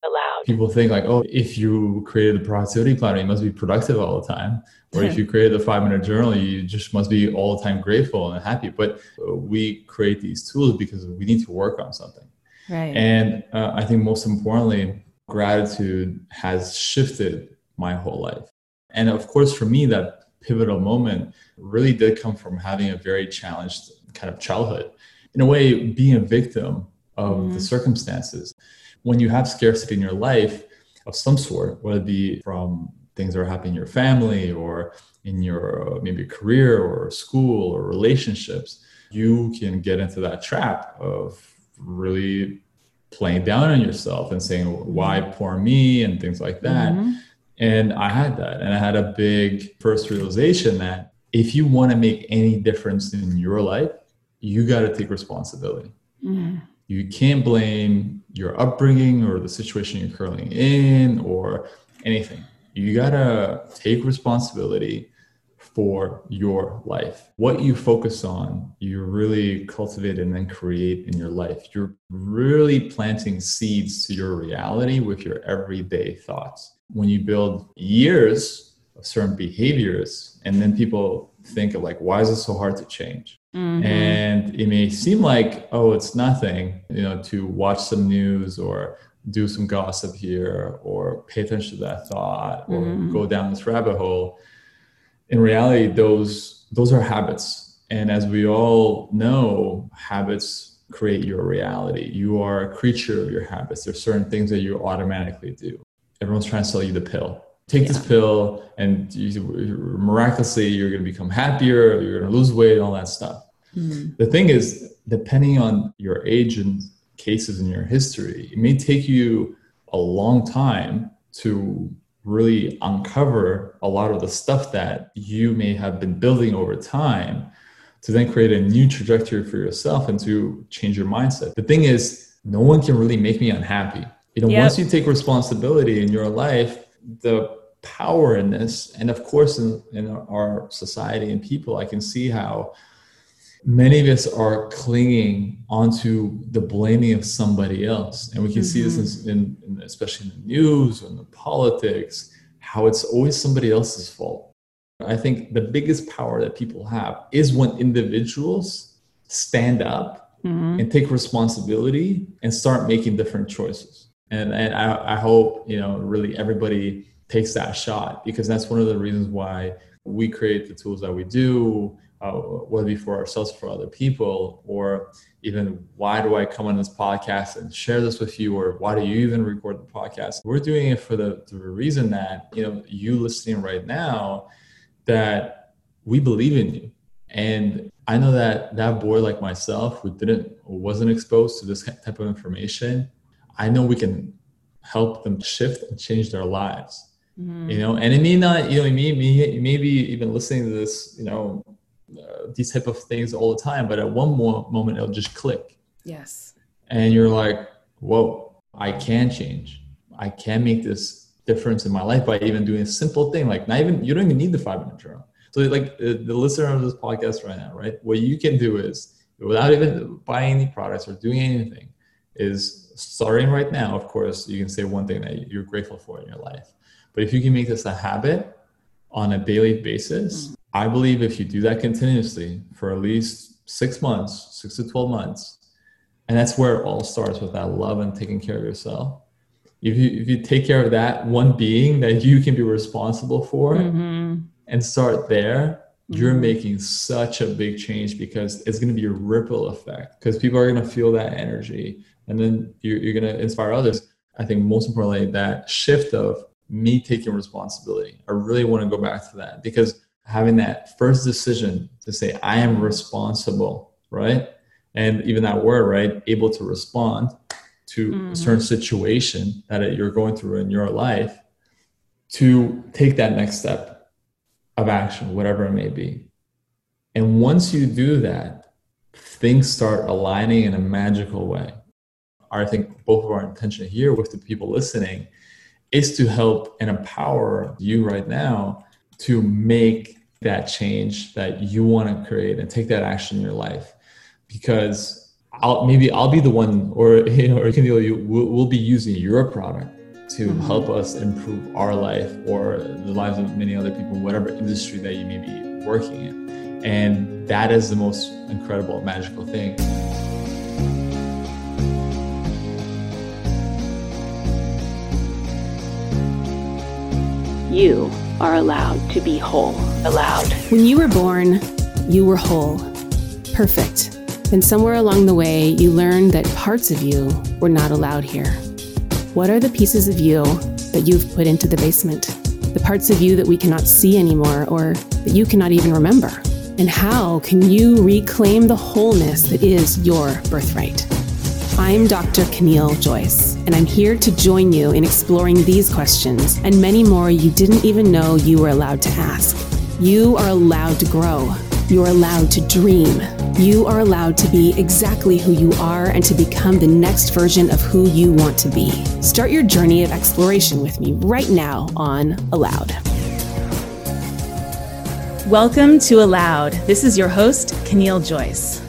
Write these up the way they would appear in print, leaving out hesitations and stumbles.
aloud. People think like, oh, if you created the productivity planner, you must be productive all the time. Or if you created the 5-minute journal, you just must be all the time grateful and happy. But we create these tools because we need to work on something. Right. And I think most importantly, gratitude has shifted my whole life. And of course, for me, that pivotal moment really did come from having a very challenged kind of childhood. In a way, being a victim of the circumstances. When you have scarcity in your life of some sort, whether it be from things that are happening in your family or in your maybe career or school or relationships, you can get into that trap of really playing down on yourself and saying, why poor me, and things like that. And I had that. And I had a big first realization that if you want to make any difference in your life, you got to take responsibility. You can't blame your upbringing or the situation you're currently in or anything. You got to take responsibility for your life. What you focus on, you really cultivate and then create in your life. You're really planting seeds to your reality with your everyday thoughts. When you build years of certain behaviors, and then people think of like, why is it so hard to change? And it may seem like, oh, it's nothing, to watch some news or do some gossip here or pay attention to that thought or go down this rabbit hole. In reality, those are habits. And as we all know, habits create your reality. You are a creature of your habits. There's certain things that you automatically do. Everyone's trying to sell you the pill. Take this pill and miraculously you're going to become happier, you're going to lose weight, all that stuff. The thing is, depending on your age and cases in your history, it may take you a long time to really uncover a lot of the stuff that you may have been building over time to then create a new trajectory for yourself and to change your mindset. The thing is, no one can really make me unhappy. Once you take responsibility in your life, the power in this, and of course in our society and people, I can see how many of us are clinging onto the blaming of somebody else. And we can see this in especially in the news or in the politics, how it's always somebody else's fault. I think the biggest power that people have is when individuals stand up and take responsibility and start making different choices. And I hope, really everybody takes that shot, because that's one of the reasons why we create the tools that we do, whether it be for ourselves, for other people, or even why do I come on this podcast and share this with you, or why do you even record the podcast? We're doing it for the reason that, you listening right now, that we believe in you. And I know that boy like myself who wasn't exposed to this type of information, I know we can help them shift and change their lives. And it may not, maybe even listening to this, these type of things all the time, but at one moment it'll just click. Yes. And you're like, whoa, I can change. I can make this difference in my life by even doing a simple thing. Like you don't even need the 5-minute journal. So like the listener of this podcast right now, right? What you can do is, without even buying any products or doing anything, is starting right now. Of course, you can say one thing that you're grateful for in your life. But if you can make this a habit on a daily basis, I believe if you do that continuously for at least 6 months, 6 to 12 months, and that's where it all starts, with that love and taking care of yourself. If you take care of that one being that you can be responsible for and start there, you're making such a big change, because it's going to be a ripple effect, because people are going to feel that energy, and then you're going to inspire others. I think most importantly, that shift of me taking responsibility. I really want to go back to that, because having that first decision to say, I am responsible, right? And even that word, right? Able to respond to a certain situation that you're going through in your life, to take that next step of action, whatever it may be. And once you do that, things start aligning in a magical way. I think both of our intention here with the people listening is to help and empower you right now to make that change that you want to create and take that action in your life. Because I'll be the one, or or we'll be using your product to help us improve our life or the lives of many other people, whatever industry that you may be working in. And that is the most incredible, magical thing. You are allowed to be whole. Allowed. When you were born, you were whole. Perfect. Then somewhere along the way, you learned that parts of you were not allowed here. What are the pieces of you that you've put into the basement? The parts of you that we cannot see anymore or that you cannot even remember? And how can you reclaim the wholeness that is your birthright? I'm Dr. Keneal Joyce, and I'm here to join you in exploring these questions and many more you didn't even know you were allowed to ask. You are allowed to grow. You're allowed to dream. You are allowed to be exactly who you are and to become the next version of who you want to be. Start your journey of exploration with me right now on Allowed. Welcome to Allowed. This is your host, Keneal Joyce.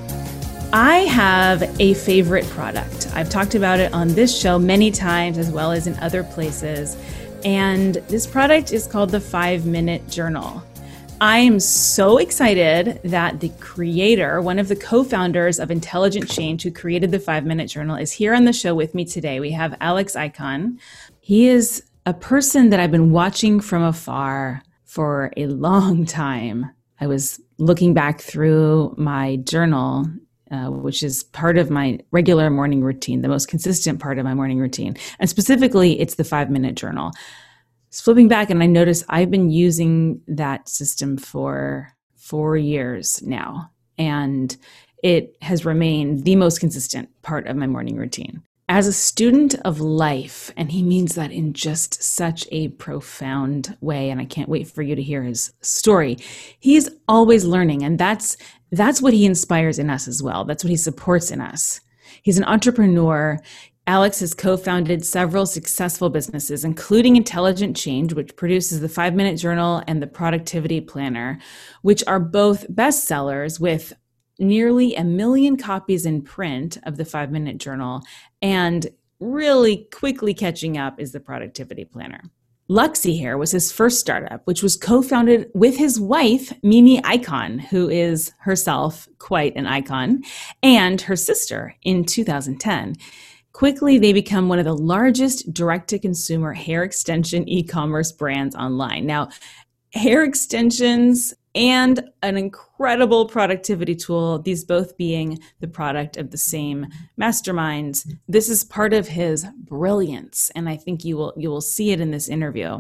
I have a favorite product. I've talked about it on this show many times as well as in other places. And this product is called the 5-Minute Journal. I am so excited that the creator, one of the co-founders of Intelligent Change, who created the 5-Minute Journal, is here on the show with me today. We have Alex Icahn. He is a person that I've been watching from afar for a long time. I was looking back through my journal, which is part of my regular morning routine, the most consistent part of my morning routine. And specifically, it's the 5-Minute Journal. Flipping back, and I noticed I've been using that system for 4 years now, and it has remained the most consistent part of my morning routine. As a student of life, and he means that in just such a profound way, and I can't wait for you to hear his story. He's always learning, and that's what he inspires in us as well. That's what he supports in us. He's an entrepreneur. Alex has co-founded several successful businesses, including Intelligent Change, which produces the 5-Minute Journal and the Productivity Planner, which are both bestsellers with nearly 1 million copies in print of the 5-Minute Journal, and really quickly catching up is the Productivity Planner. Luxy Hair was his first startup, which was co-founded with his wife, Mimi Icahn, who is herself quite an icon, and her sister in 2010. Quickly, they become one of the largest direct-to-consumer hair extension e-commerce brands online. Now, hair extensions and an incredible productivity tool, these both being the product of the same masterminds. This is part of his brilliance, and I think you will see it in this interview.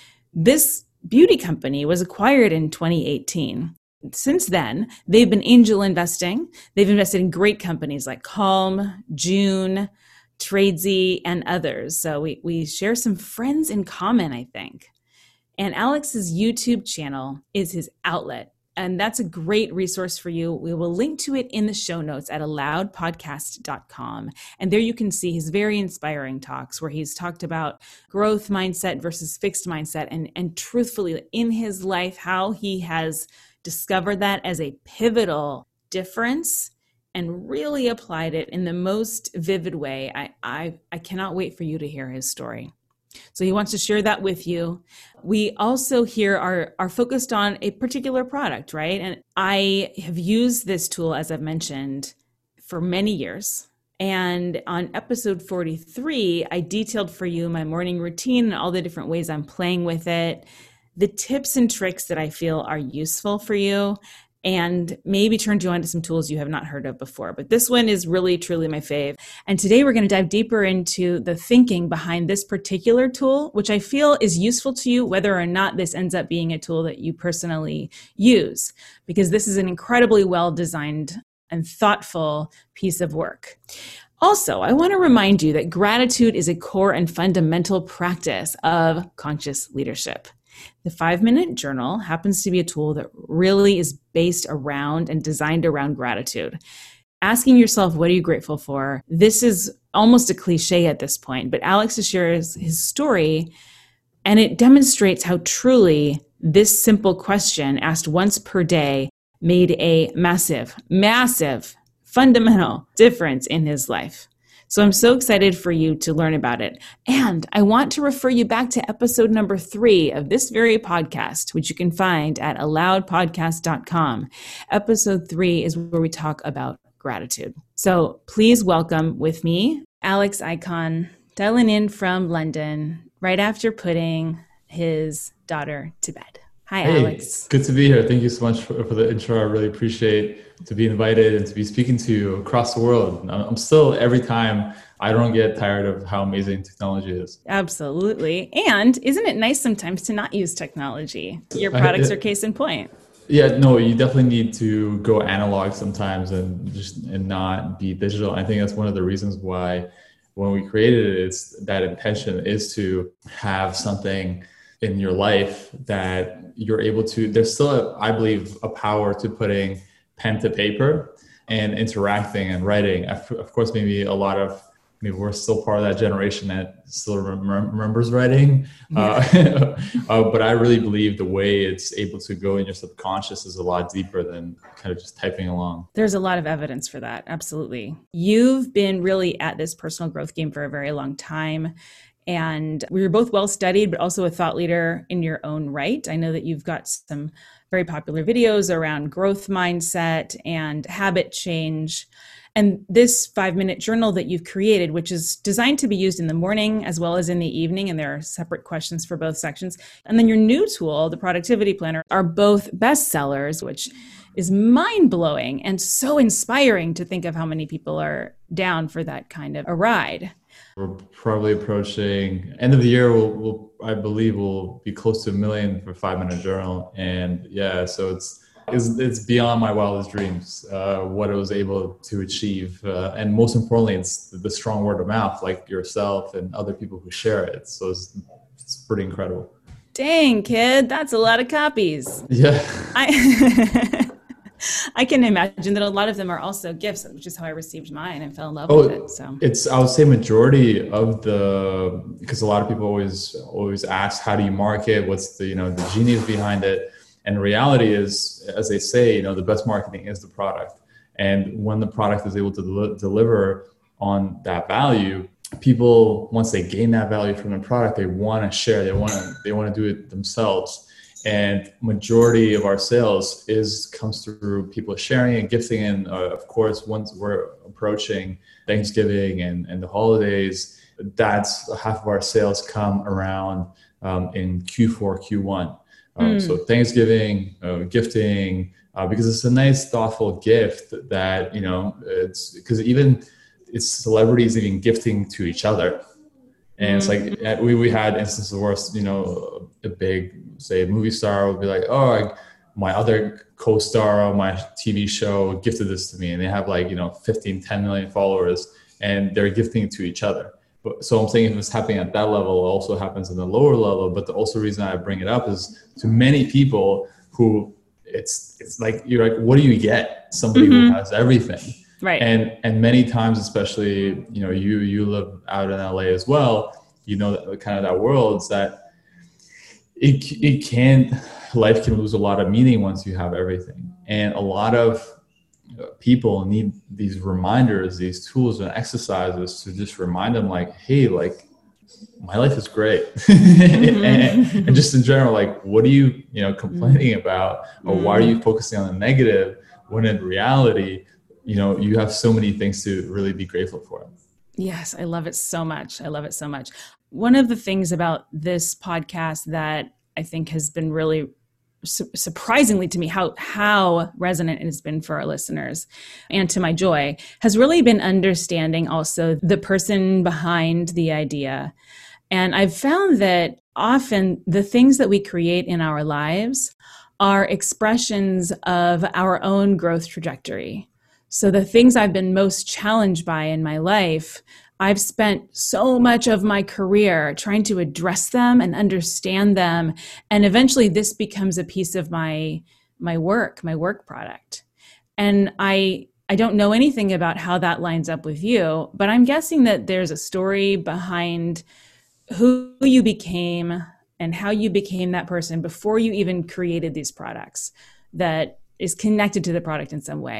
This beauty company was acquired in 2018. Since then, they've been angel investing. They've invested in great companies like Calm, June, Tradesy, and others. So we share some friends in common, I think. And Alex's YouTube channel is his outlet, and that's a great resource for you. We will link to it in the show notes at allowedpodcast.com. And there you can see his very inspiring talks where he's talked about growth mindset versus fixed mindset, and truthfully in his life, how he has discovered that as a pivotal difference and really applied it in the most vivid way. I cannot wait for you to hear his story. So he wants to share that with you. We also here are focused on a particular product, right? And I have used this tool, as I've mentioned, for many years. And on episode 43, I detailed for you my morning routine and all the different ways I'm playing with it, the tips and tricks that I feel are useful for you, and maybe turned you on to some tools you have not heard of before. But this one is really, truly my fave. And today we're going to dive deeper into the thinking behind this particular tool, which I feel is useful to you, whether or not this ends up being a tool that you personally use, because this is an incredibly well-designed and thoughtful piece of work. Also, I want to remind you that gratitude is a core and fundamental practice of conscious leadership. The 5-Minute Journal happens to be a tool that really is based around and designed around gratitude. Asking yourself, what are you grateful for? This is almost a cliche at this point, but Alex shares his story, and it demonstrates how truly this simple question asked once per day made a massive, massive fundamental difference in his life. So I'm so excited for you to learn about it. And I want to refer you back to episode number 3 of this very podcast, which you can find at alloudpodcast.com. Episode 3 is where we talk about gratitude. So please welcome with me, Alex Icon, dialing in from London right after putting his daughter to bed. Hi, hey, Alex. Good to be here. Thank you so much for the intro. I really appreciate to be invited and to be speaking to you across the world. I'm still, every time, I don't get tired of how amazing technology is. Absolutely. And isn't it nice sometimes to not use technology? Your products are case in point. Yeah, no, you definitely need to go analog sometimes and not be digital. I think that's one of the reasons why when we created it, it's that intention is to have something in your life that you're able to, there's still, I believe, a power to putting pen to paper and interacting and writing. Of course, maybe we're still part of that generation that still remembers writing. Yeah. But I really believe the way it's able to go in your subconscious is a lot deeper than kind of just typing along. There's a lot of evidence for that. Absolutely. You've been really at this personal growth game for a very long time. And we were both well studied, but also a thought leader in your own right. I know that you've got some very popular videos around growth mindset and habit change. And this 5-minute journal that you've created, which is designed to be used in the morning as well as in the evening, and there are separate questions for both sections. And then your new tool, the Productivity Planner, are both bestsellers, which is mind-blowing and so inspiring to think of how many people are down for that kind of a ride. We're probably approaching end of the year. I believe we'll be close to 1 million for 5-minute journal. And yeah, so it's beyond my wildest dreams, what I was able to achieve. And most importantly, it's the strong word of mouth, like yourself and other people who share it. So it's pretty incredible. Dang, kid, that's a lot of copies. Yeah. I can imagine that a lot of them are also gifts, which is how I received mine and fell in love with it. So I would say majority of because a lot of people always ask, how do you market? What's the genius behind it? And the reality is, as they say, the best marketing is the product. And when the product is able to deliver on that value, people, once they gain that value from the product, they want to share. They want to do it themselves. And majority of our sales comes through people sharing and gifting. And of course, once we're approaching Thanksgiving and the holidays, that's half of our sales come around in Q4, Q1. So Thanksgiving, gifting, because it's a nice, thoughtful gift that, it's because it's celebrities even gifting to each other. And it's like, we had instances where, a big, say, movie star would be like, my other co-star on my TV show gifted this to me. And they have 10 million followers, and they're gifting it to each other. So I'm saying if it's happening at that level, it also happens in the lower level. But the also reason I bring it up is to many people who it's like, you're like, what do you get? Somebody who has everything. Right. And many times, especially, you live out in LA as well, that kind of that world is that life can lose a lot of meaning once you have everything. And a lot of people need these reminders, these tools and exercises to just remind them hey, my life is great. and just in general, what are you, complaining about, or why are you focusing on the negative when in reality, you have so many things to really be grateful for. Yes, I love it so much. One of the things about this podcast that I think has been really surprisingly to me how resonant it has been for our listeners, and to my joy, has really been understanding also the person behind the idea. And I've found that often the things that we create in our lives are expressions of our own growth trajectory. So the things I've been most challenged by in my life, I've spent so much of my career trying to address them and understand them. And eventually this becomes a piece of my work product. And I don't know anything about how that lines up with you, but I'm guessing that there's a story behind who you became and how you became that person before you even created these products that is connected to the product in some way.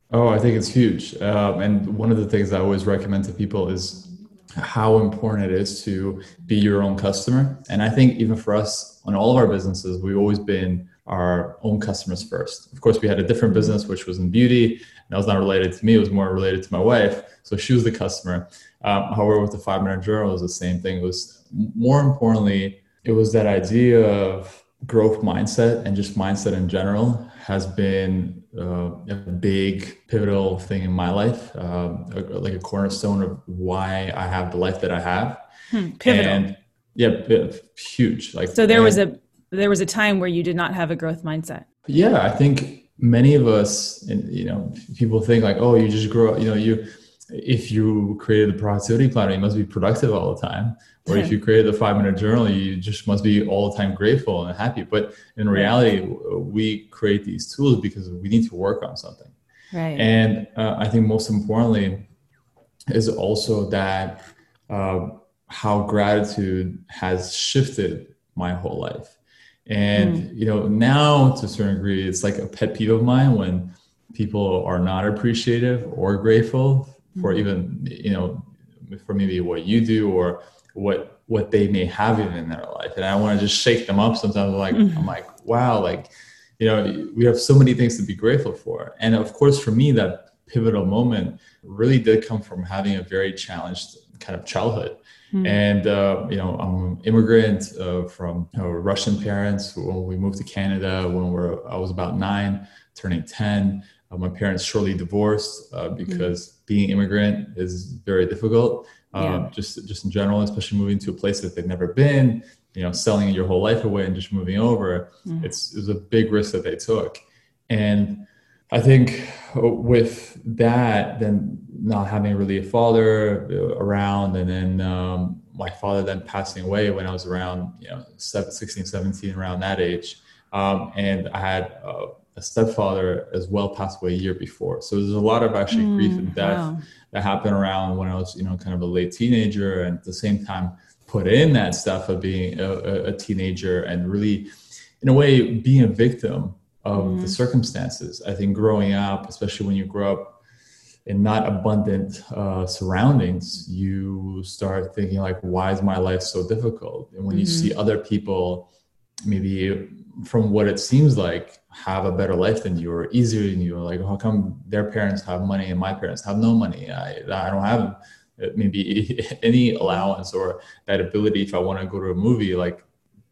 Oh, I think it's huge. And one of the things I always recommend to people is how important it is to be your own customer. And I think even for us on all of our businesses, we've always been our own customers first. Of course, we had a different business, which was in beauty. And that was not related to me. It was more related to my wife. So she was the customer. However, with the 5-Minute Journal, it was the same thing. It was more importantly, it was that idea of growth mindset and just mindset in general has been a big pivotal thing in my life, like a cornerstone of why I have the life that I have. Pivotal. And yeah, huge. Like, so there was a time where you did not have a growth mindset. Yeah, I think many of us, people think like, oh, you just grow up, if you created the productivity planner, you must be productive all the time. Or if you created the 5-Minute Journal, you just must be all the time grateful and happy. But in reality, we create these tools because we need to work on something. Right. And I think most importantly is also that how gratitude has shifted my whole life. And, now to a certain degree, it's like a pet peeve of mine when people are not appreciative or grateful for even, for maybe what you do or what they may have even in their life. And I want to just shake them up sometimes. I'm like, wow, we have so many things to be grateful for. And of course, for me, that pivotal moment really did come from having a very challenged kind of childhood. And, I'm an immigrant from Russian parents. When we moved to Canada, I was about 9, turning 10. My parents shortly divorced because being immigrant is very difficult. Just in general, especially moving to a place that they've never been, selling your whole life away and just moving over. It was a big risk that they took. And I think with that, then not having really a father around, and then my father then passing away when I was around 16, 17, around that age. And I had a stepfather as well passed away a year before. So there's a lot of actually grief and death that happened around when I was, kind of a late teenager, and at the same time put in that stuff of being a teenager and really, in a way, being a victim of the circumstances. I think growing up, especially when you grow up in not abundant surroundings, you start thinking like, why is my life so difficult? And when you see other people, maybe from what it seems like, have a better life than you or easier than you, like, how come their parents have money and my parents have no money? I don't have maybe any allowance or that ability. If I want to go to a movie, like,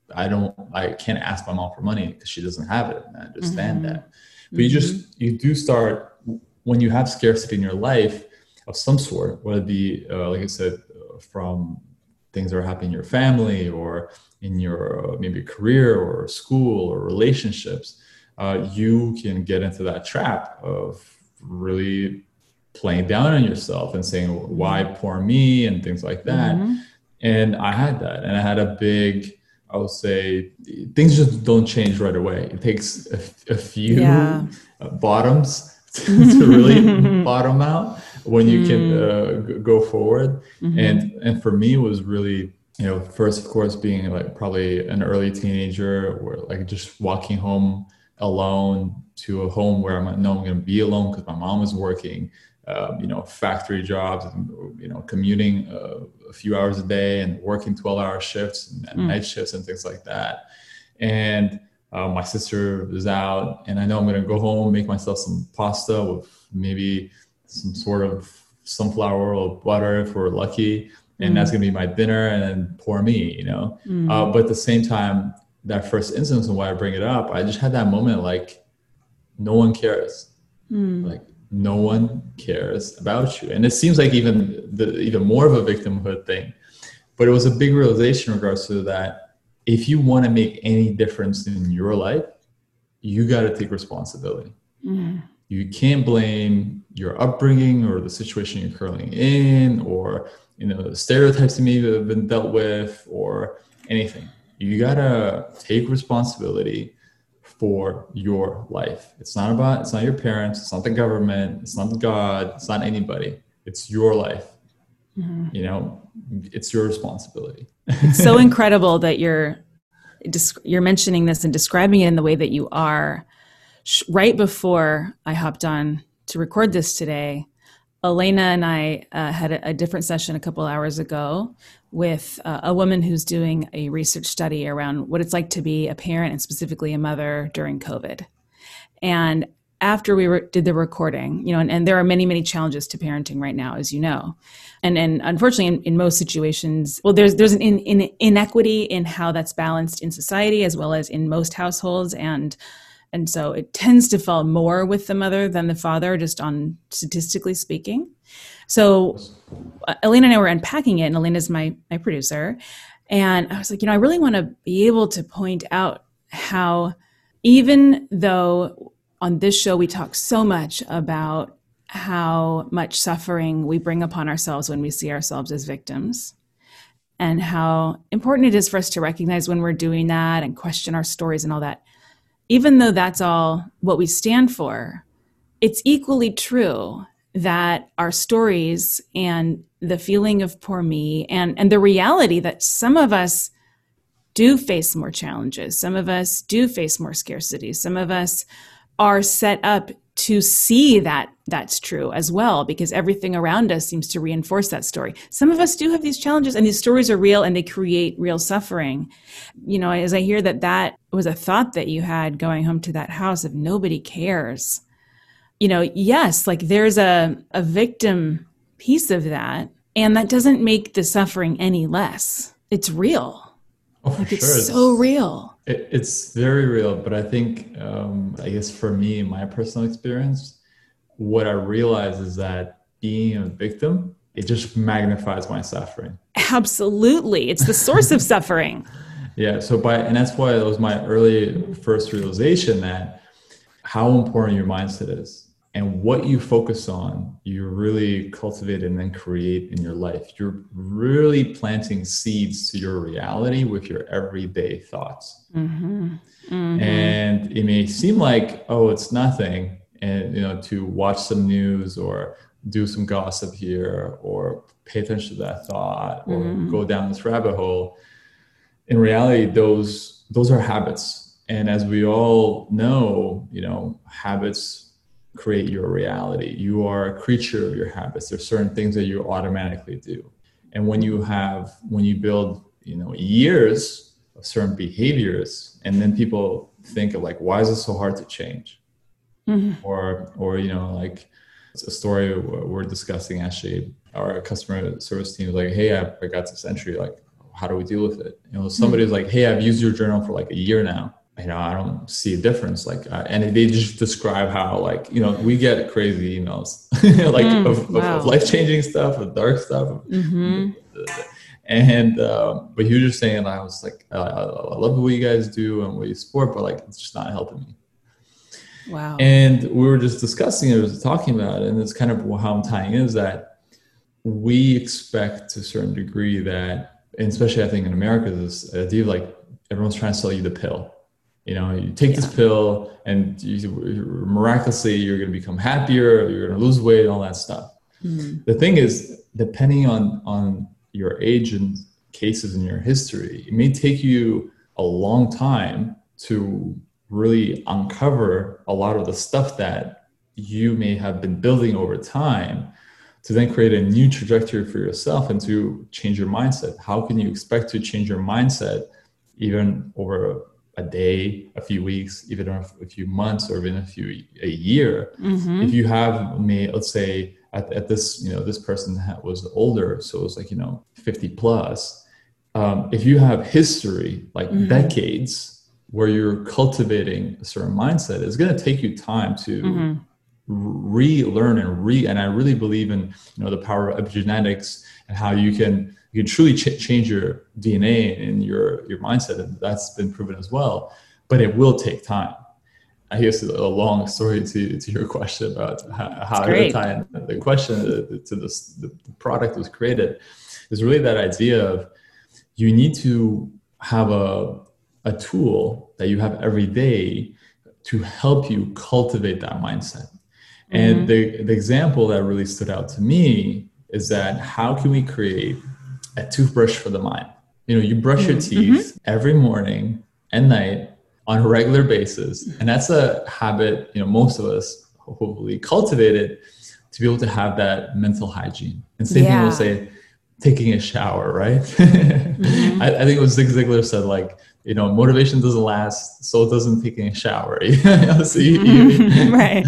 I can't ask my mom for money because she doesn't have it. And I understand that. But you do start, when you have scarcity in your life of some sort, whether it be, like I said, from things that are happening in your family or in your maybe career or school or relationships, you can get into that trap of really playing down on yourself and saying, why poor me, and things like that. And I had that, and I had a big, I would say, things just don't change right away. It takes a few bottoms to really bottom out when you can go forward. And for me, it was really, first, of course, being like probably an early teenager, where like just walking home alone to a home where I'm going to be alone because my mom was working, factory jobs and, commuting a few hours a day and working 12-hour shifts and night shifts and things like that. And my sister was out, and I know I'm going to go home, make myself some pasta with maybe some sort of sunflower oil butter if we're lucky. And that's going to be my dinner, and then poor me, But at the same time, that first instance, and why I bring it up, I just had that moment, like, no one cares. Like, no one cares about you. And it seems like even more of a victimhood thing, but it was a big realization in regards to that. If you want to make any difference in your life, you got to take responsibility. You can't blame your upbringing or the situation you're currently in, or, the stereotypes you may have been dealt with, or anything. You got to take responsibility for your life. It's not your parents, it's not the government, it's not God, it's not anybody. It's your life. It's your responsibility. It's so incredible that you're mentioning this and describing it in the way that you are. Right before I hopped on to record this today, Elena and I had a different session a couple hours ago with a woman who's doing a research study around what it's like to be a parent and specifically a mother during COVID. And after we did the recording, and there are many, many challenges to parenting right now, as you know. And unfortunately, in most situations, well, there's an inequity in how that's balanced in society as well as in most households. And so it tends to fall more with the mother than the father, just on statistically speaking. So Elena and I were unpacking it, and Elena's my producer. And I was like, I really want to be able to point out how, even though on this show we talk so much about how much suffering we bring upon ourselves when we see ourselves as victims, and how important it is for us to recognize when we're doing that and question our stories and all that, even though that's all what we stand for, it's equally true that our stories and the feeling of poor me and the reality that some of us do face more challenges, some of us do face more scarcity, some of us are set up to see that that's true as well, because everything around us seems to reinforce that story. Some of us do have these challenges, and these stories are real and they create real suffering. As I hear that was a thought that you had going home to that house of nobody cares. Yes, like there's a victim piece of that, and that doesn't make the suffering any less. It's real. Oh, for sure. It's so real. It's very real, but I think, I guess for me, in my personal experience, what I realize is that being a victim, it just magnifies my suffering. Absolutely. It's the source of suffering. Yeah. And that's why it was my early first realization that how important your mindset is. And what you focus on, you really cultivate and then create in your life. You're really planting seeds to your reality with your everyday thoughts. Mm-hmm. Mm-hmm. And it may seem like, it's nothing. And, to watch some news or do some gossip here or pay attention to that thought or go down this rabbit hole. In reality, those are habits. And as we all know, habits create your reality. You are a creature of your habits. There's certain things that you automatically do. And when you build, years of certain behaviors, and then people think of like, why is it so hard to change? Mm-hmm. Or, like it's a story we're discussing actually, our customer service team is like, hey, I got this entry, like, how do we deal with it? Somebody's like, hey, I've used your journal for like a year now. I don't see a difference. And they just describe how, we get crazy emails, of life-changing stuff, of dark stuff. Mm-hmm. And, but he was just saying, I was like, I love what you guys do and what you support, but it's just not helping me. Wow. And we were just discussing it, talking about it. And it's kind of how I'm tying in is that we expect to a certain degree that, and especially I think in America, this idea of everyone's trying to sell you the pill. You take this pill and miraculously you're going to become happier, you're going to lose weight, all that stuff. Mm-hmm. The thing is, depending on your age and cases in your history, it may take you a long time to really uncover a lot of the stuff that you may have been building over time to then create a new trajectory for yourself and to change your mindset. How can you expect to change your mindset even over a day, a few weeks, even a few months, or even a year? Mm-hmm. If you have, let's say at this, this person was older, so it was 50 plus. If you have history, decades, where you're cultivating a certain mindset, it's going to take you time to relearn and I really believe in, the power of epigenetics and how you can truly change your DNA and your mindset. And that's been proven as well, but it will take time. I guess a long story to your question about how to tie in the question to the product was created is really that idea of you need to have a tool that you have every day to help you cultivate that mindset. And the example that really stood out to me is that how can we create a toothbrush for the mind? You brush your teeth every morning and night on a regular basis. And that's a habit, most of us hopefully cultivate it to be able to have that mental hygiene. And same thing we'll say, taking a shower, right? Mm-hmm. I think it was Zig Ziglar said, like, motivation doesn't last, so doesn't taking a shower. So right.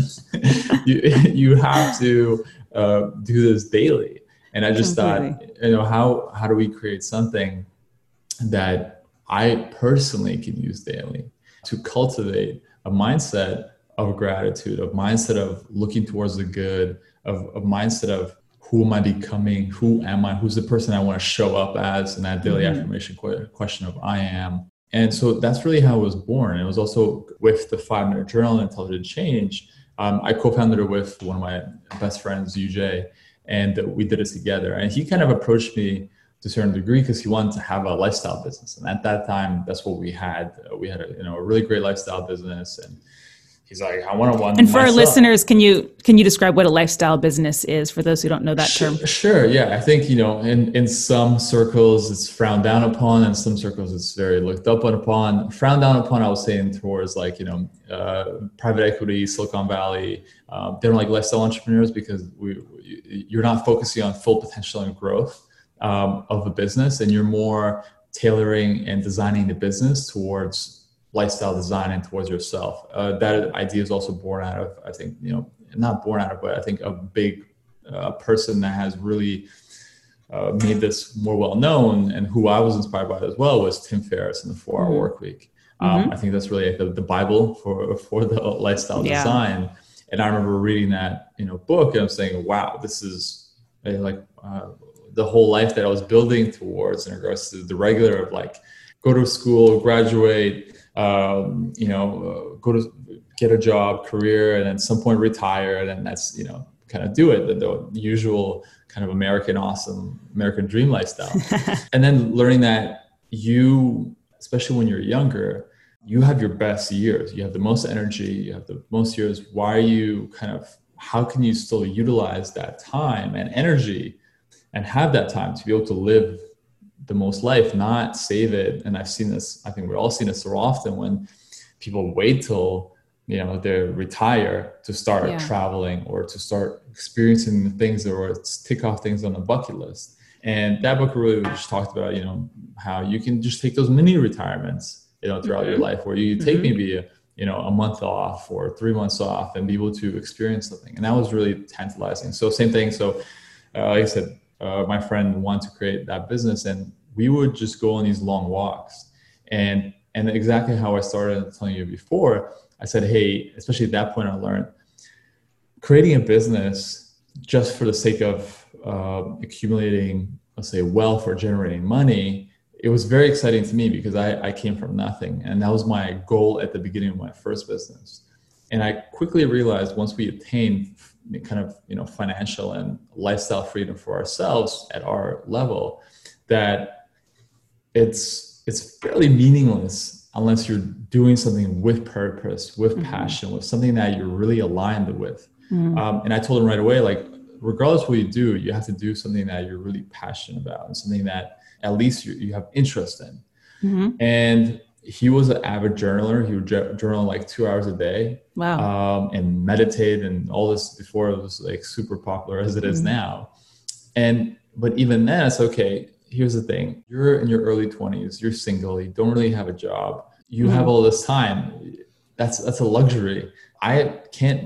you have to do this daily. And I just thought, how do we create something that I personally can use daily to cultivate a mindset of gratitude, a mindset of looking towards the good, of a mindset of who am I becoming? Who am I? Who's the person I want to show up as? And that daily affirmation question of I am. And so that's really how it was born. It was also with the 5-minute journal and Intelligent Change. I co-founded it with one of my best friends, UJ, and we did it together. And he kind of approached me to a certain degree because he wanted to have a lifestyle business. And at that time, that's what we had. We had a really great lifestyle business. And he's like, I want to one. And for our listeners, can you describe what a lifestyle business is for those who don't know that term? Sure. Yeah. I think, in some circles it's frowned down upon, and some circles it's very looked up upon. Frowned down upon, I was saying towards like, private equity, Silicon Valley. They don't like lifestyle entrepreneurs because you're not focusing on full potential and growth of a business, and you're more tailoring and designing the business towards lifestyle design and towards yourself. That idea is also born out of, I think, not born out of, but I think a big person that has really made this more well-known, and who I was inspired by as well, was Tim Ferriss and the 4-Hour Work Week. I think that's really like the Bible for the lifestyle design. And I remember reading that, book, and I'm saying, wow, this is the whole life that I was building towards in regards to the regular of like, go to school, graduate, go to get a job, career, and at some point retire, and then that's, kind of do it, the usual kind of American dream lifestyle. And then learning that you, especially when you're younger, you have your best years, you have the most energy, you have the most years. How can you still utilize that time and energy and have that time to be able to live the most life, not save it? And I've seen this, I think we're all seeing this so often, when people wait till, they retire to start traveling or to start experiencing the things, or tick off things on the bucket list. And that book really just talked about, how you can just take those mini retirements, throughout your life, where you take maybe a month off or 3 months off and be able to experience something. And that was really tantalizing. So same thing. So like I said, my friend wanted to create that business, and we would just go on these long walks. And exactly how I started telling you before, I said, hey, especially at that point, I learned creating a business just for the sake of accumulating, let's say, wealth or generating money. It was very exciting to me because I came from nothing. And that was my goal at the beginning of my first business. And I quickly realized once we attained kind of, financial and lifestyle freedom for ourselves at our level, that it's fairly meaningless unless you're doing something with purpose, with passion, with something that you're really aligned with. And I told him right away, like, regardless of what you do, you have to do something that you're really passionate about and something that at least you have interest in. And he was an avid journaler. He would journal like 2 hours a day. Wow. And meditate and all this before it was like super popular as it is now. But even then, it's okay. Here's the thing. You're in your early 20s. You're single. You don't really have a job. You have all this time. That's a luxury. I can't,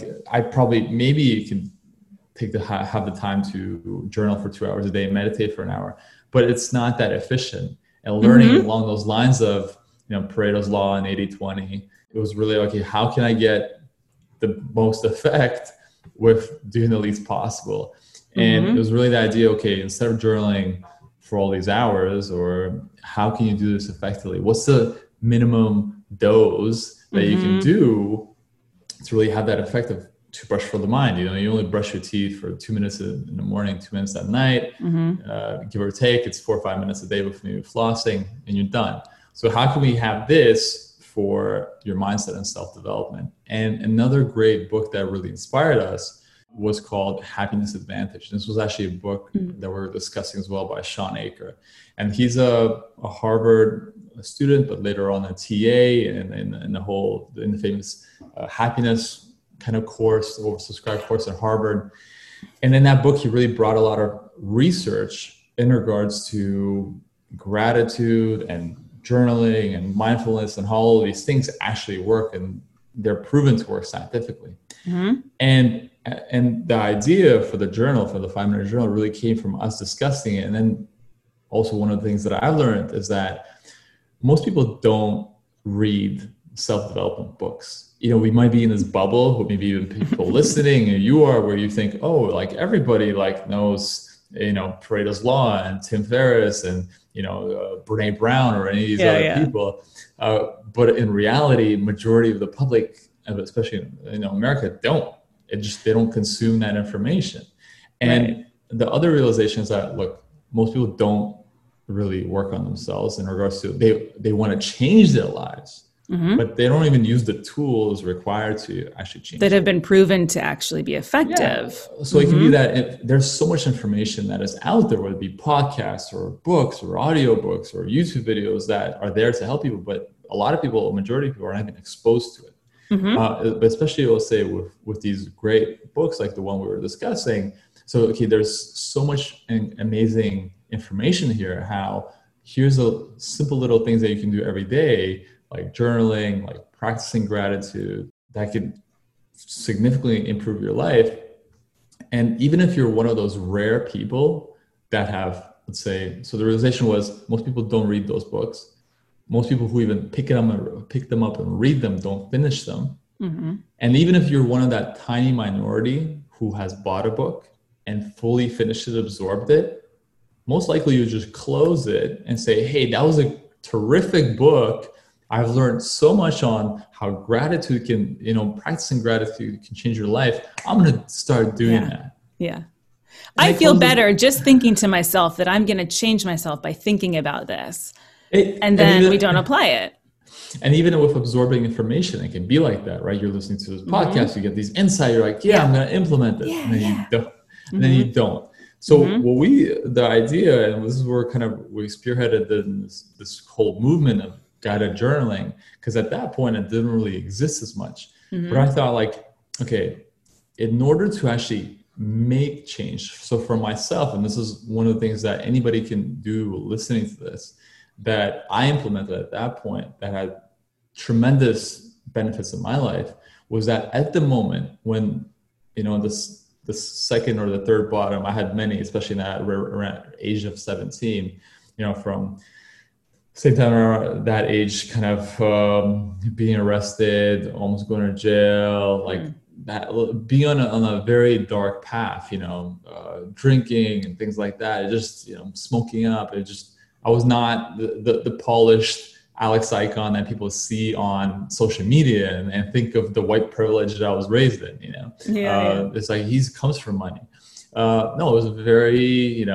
maybe you can have the time to journal for 2 hours a day, meditate for an hour, but it's not that efficient. And learning along those lines of, Pareto's law and 80-20, it was really, okay, how can I get the most effect with doing the least possible? And it was really the idea, okay, instead of journaling for all these hours, or how can you do this effectively? What's the minimum dose that you can do to really have that effect of toothbrush for the mind? You only brush your teeth for 2 minutes in the morning, 2 minutes at night, give or take. It's 4 or 5 minutes a day with maybe flossing, and you're done. So how can we have this for your mindset and self-development? And another great book that really inspired us was called Happiness Advantage. This was actually a book that we're discussing as well by Shawn Achor. And he's a Harvard student, but later on a TA in the famous happiness kind of course, oversubscribed course at Harvard. And in that book, he really brought a lot of research in regards to gratitude and journaling and mindfulness and how all of these things actually work, and they're proven to work scientifically. Mm-hmm. And the idea for the journal, for the 5-minute journal, really came from us discussing it. And then also one of the things that I learned is that most people don't read self-development books. You know, we might be in this bubble, maybe even people listening, and you are, where you think, oh, like everybody like knows, you know, Pareto's Law and Tim Ferriss and, you know, Brene Brown or any of these other people. But in reality, majority of the public, especially in America, they don't consume that information. And the other realization is that, look, most people don't really work on themselves in regards to, they want to change their lives. Mm-hmm. But they don't even use the tools required to actually change that have been proven to actually be effective. Yeah. So it can be that there's so much information that is out there, whether it be podcasts or books or audiobooks or YouTube videos that are there to help people. But a lot of people, a majority of people, are not even exposed to it. Mm-hmm. But especially, I'll say, with these great books like the one we were discussing. So, okay, there's so much amazing information here. How here's a simple little things that you can do every day, like journaling, like practicing gratitude, that could significantly improve your life. And even if you're one of those rare people that have, let's say, so the realization was most people don't read those books. Most people who even pick them up and read them don't finish them. Mm-hmm. And even if you're one of that tiny minority who has bought a book and fully finished it, absorbed it, most likely you just close it and say, hey, that was a terrific book. I've learned so much on how gratitude can, practicing gratitude can change your life. I'm going to start doing that. Yeah. I feel better just thinking to myself that I'm going to change myself by thinking about this. And then we don't apply it. And even with absorbing information, it can be like that, right? You're listening to this podcast, you get these insights, you're like, I'm going to implement it. And then you don't. And then you don't. So the idea, and this is where we spearheaded this whole movement of guided journaling, because at that point it didn't really exist as much. But I thought, like, okay, in order to actually make change, so for myself, and this is one of the things that anybody can do listening to this, that I implemented at that point that had tremendous benefits in my life, was that at the moment when, the second or the third bottom, I had many, especially around age of 17, from same time around that age, kind of being arrested, almost going to jail, like that, being on a very dark path, drinking and things like that. It just, smoking up. I was not the polished Alex icon that people see on social media and think of the white privilege that I was raised in, It's like, he comes from money. No, it was very,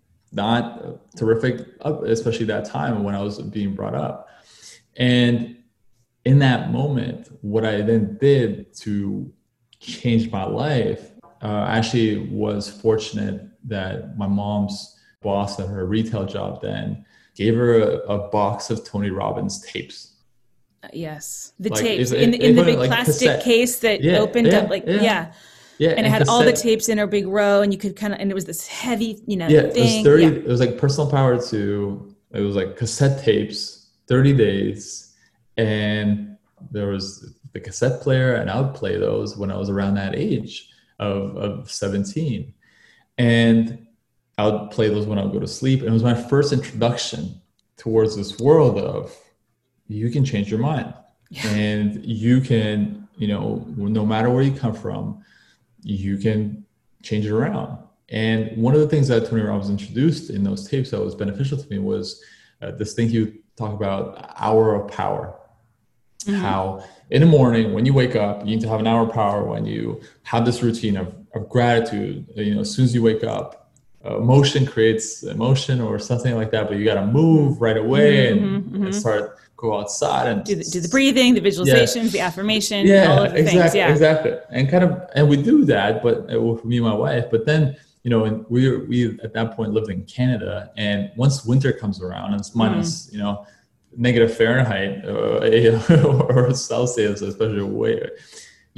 not terrific, especially that time when I was being brought up. And in that moment, what I then did to change my life, actually was fortunate that my mom's boss at her retail job then gave her a box of Tony Robbins tapes. Yes. The tapes in the big plastic cassette case that opened up Yeah. And it had all the tapes in a big row, and you could and it was this heavy, thing. It was 30, it was like Personal Power 2. It was like cassette tapes, 30 days. And there was the cassette player, and I would play those when I was around that age of 17. And I would play those when I would go to sleep. And it was my first introduction towards this world of, you can change your mind. And you can, no matter where you come from, you can change it around. And one of the things that Tony Robbins introduced in those tapes that was beneficial to me was this thing you talk about, hour of power. Mm-hmm. How in the morning when you wake up, you need to have an hour of power. When you have this routine of gratitude, as soon as you wake up, motion creates emotion or something like that, but you got to move right away and go outside and do the breathing, the visualizations, the affirmation, all of the things. Yeah, exactly. And we do that, but with me and my wife, but then, and we at that point lived in Canada, and once winter comes around and it's minus, negative Fahrenheit or Celsius, especially way,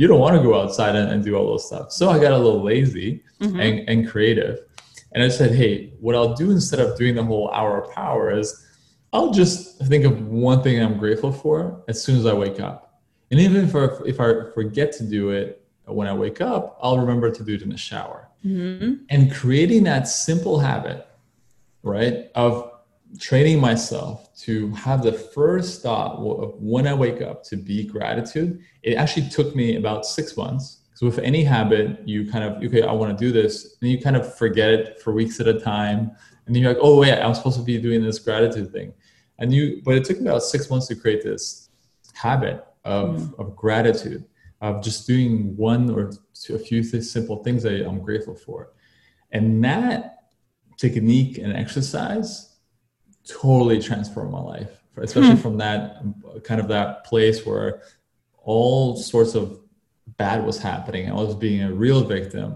you don't want to go outside and do all those stuff. So I got a little lazy and creative. And I said, hey, what I'll do instead of doing the whole hour of power is I'll just think of one thing I'm grateful for as soon as I wake up. And even if I forget to do it when I wake up, I'll remember to do it in the shower. And creating that simple habit, right, of training myself to have the first thought of when I wake up to be gratitude, it actually took me about 6 months. So with any habit, you kind of, okay, I want to do this, and you kind of forget it for weeks at a time. And then you're like, oh, wait, I'm supposed to be doing this gratitude thing. But it took me about 6 months to create this habit of gratitude, of just doing one or two, a few simple things that I'm grateful for. And that technique and exercise totally transformed my life, especially from that kind of that place where all sorts of bad was happening. I was being a real victim.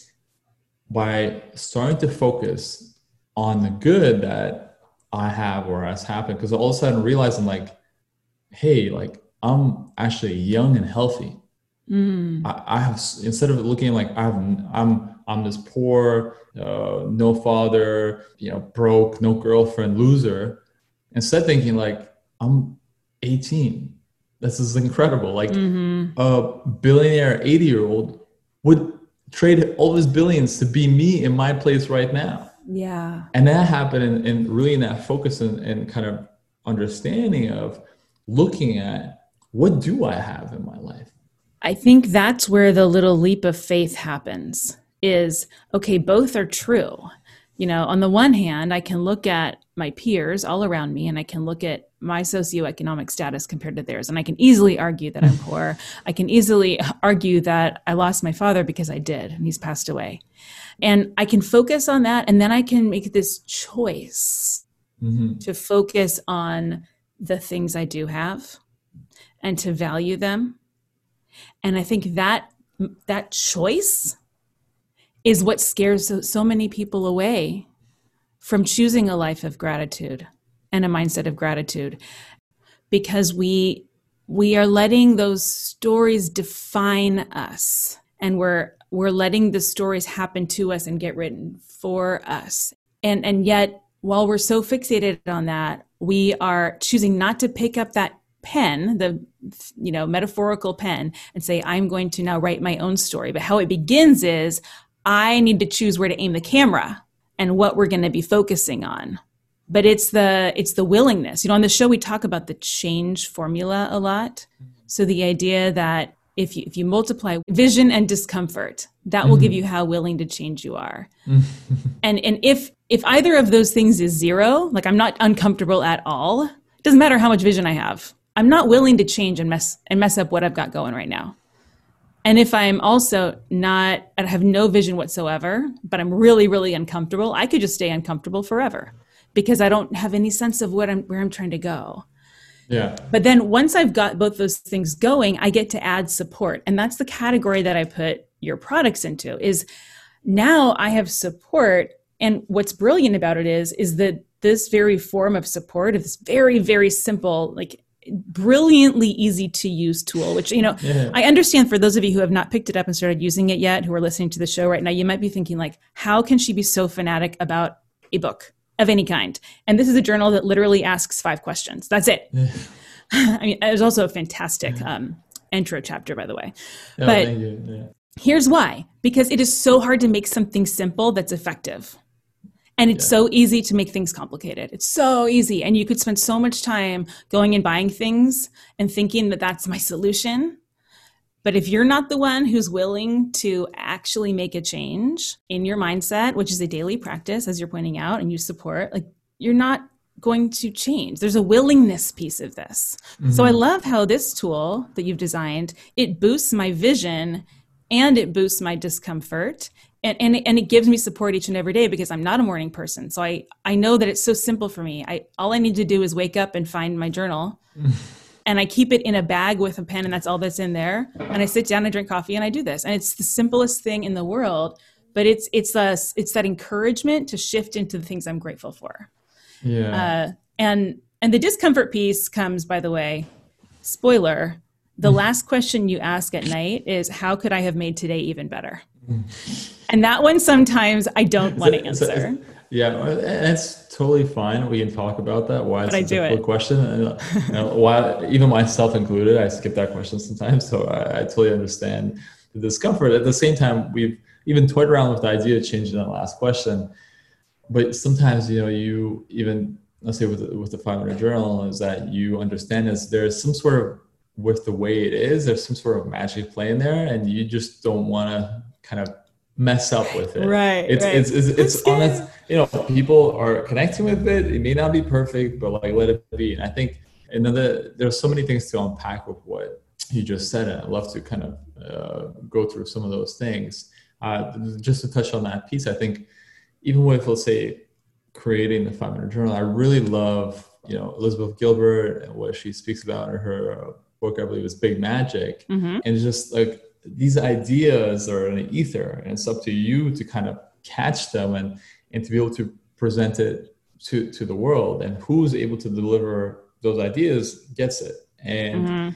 By starting to focus on the good that I have or has happened, because all of a sudden realizing like, hey, like I'm actually young and healthy. I have, instead of looking like I'm this poor, no father, broke, no girlfriend, loser, instead thinking like I'm 18. This is incredible. Like a billionaire 80-year-old would trade all his billions to be me in my place right now. Yeah. And that happened in really in that focus and kind of understanding of looking at what do I have in my life? I think that's where the little leap of faith happens is, okay, both are true. On the one hand, I can look at my peers all around me and I can look at my socioeconomic status compared to theirs. And I can easily argue that I'm poor. I can easily argue that I lost my father because I did, and he's passed away. And I can focus on that. And then I can make this choice to focus on the things I do have and to value them. And I think that choice is what scares so many people away from choosing a life of gratitude and a mindset of gratitude, because we are letting those stories define us, and we're letting the stories happen to us and get written for us. And yet, while we're so fixated on that, we are choosing not to pick up that pen, the metaphorical pen, and say, I'm going to now write my own story. But how it begins is I need to choose where to aim the camera and what we're going to be focusing on. But it's the willingness. On the show, we talk about the change formula a lot. So the idea that if you multiply vision and discomfort, that will give you how willing to change you are. And if either of those things is zero, like I'm not uncomfortable at all, it doesn't matter how much vision I have. I'm not willing to change and mess up what I've got going right now. And if I'm also I have no vision whatsoever, but I'm really, really uncomfortable, I could just stay uncomfortable forever because I don't have any sense of where I'm trying to go. Yeah. But then once I've got both those things going, I get to add support. And that's the category that I put your products into, is now I have support. And what's brilliant about it is that this very form of support, of this very, very simple, like brilliantly easy to use tool, which, I understand for those of you who have not picked it up and started using it yet, who are listening to the show right now, you might be thinking like, how can she be so fanatic about a book of any kind? And this is a journal that literally asks 5 questions. That's it. I mean, there's also a fantastic intro chapter, by the way. Oh, but thank you. Yeah. Here's why. Because it is so hard to make something simple that's effective. And it's so easy to make things complicated. It's so easy. And you could spend so much time going and buying things and thinking that that's my solution. But if you're not the one who's willing to actually make a change in your mindset, which is a daily practice, as you're pointing out, and you support, like, you're not going to change. There's a willingness piece of this. So I love how this tool that you've designed, it boosts my vision and it boosts my discomfort. And it gives me support each and every day because I'm not a morning person. So I know that it's so simple for me. All I need to do is wake up and find my journal. And I keep it in a bag with a pen, and that's all that's in there. And I sit down and drink coffee and I do this. And it's the simplest thing in the world, but it's that encouragement to shift into the things I'm grateful for. Yeah. And the discomfort piece comes, by the way, spoiler, the last question you ask at night is, how could I have made today even better? And that one, sometimes I don't want to answer. Yeah, it's totally fine. We can talk about that. Why it's a difficult question. And why, even myself included, I skip that question sometimes. So I totally understand the discomfort. At the same time, we've even toyed around with the idea of changing that last question. But sometimes, you even, let's say with the 5-minute journal, is that you understand is there's some sort of, with the way it is, there's some sort of magic play in there, and you just don't want to kind of mess up with it. Right. It's honest. People are connecting with it. It may not be perfect, but like, let it be. And I think there's so many things to unpack with what you just said, and I'd love to kind of go through some of those things. Just to touch on that piece, I think even with, let's say, creating the 5-minute journal, I really love, Elizabeth Gilbert and what she speaks about in her book, I believe, is Big Magic. And it's just like, these ideas are in the ether, and it's up to you to kind of catch them and to be able to present it to the world. And who's able to deliver those ideas gets it. And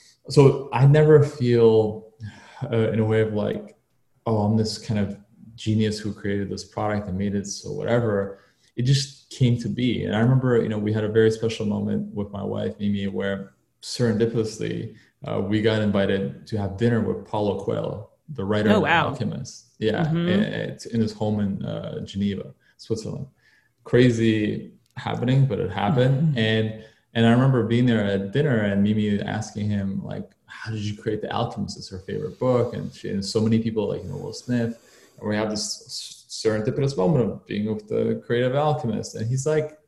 so I never feel in a way of like, oh, I'm this kind of genius who created this product and made it so whatever. It just came to be. And I remember, we had a very special moment with my wife, Mimi, where serendipitously, we got invited to have dinner with Paulo Coelho, the writer of Alchemist. Yeah, in his home in Geneva, Switzerland. Crazy happening, but it happened. And I remember being there at dinner and Mimi asking him, like, how did you create The Alchemist? It's her favorite book. And so many people, like, Will Smith. And we have this serendipitous moment of being with the creative alchemist. And he's like,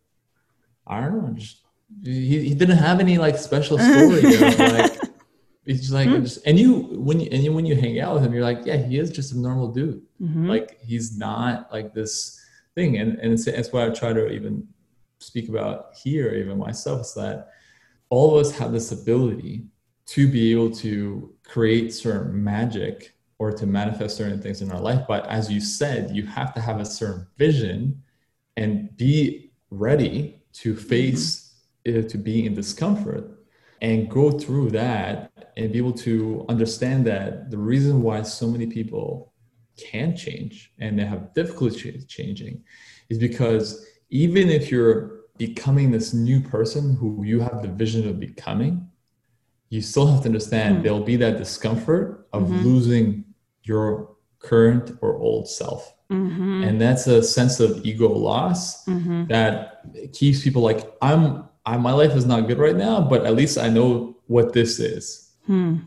I don't know, he didn't have any like special story. Like, he's just like, when you hang out with him, you're like, yeah, he is just a normal dude. Like, he's not like this thing. And it's what I try to even speak about here, even myself, is that all of us have this ability to be able to create certain magic or to manifest certain things in our life. But as you said, you have to have a certain vision and be ready to face to be in discomfort and go through that and be able to understand that the reason why so many people can't change and they have difficulty changing is because even if you're becoming this new person who you have the vision of becoming, you still have to understand there'll be that discomfort of losing your current or old self. And that's a sense of ego loss that keeps people like, my life is not good right now, but at least I know what this is. And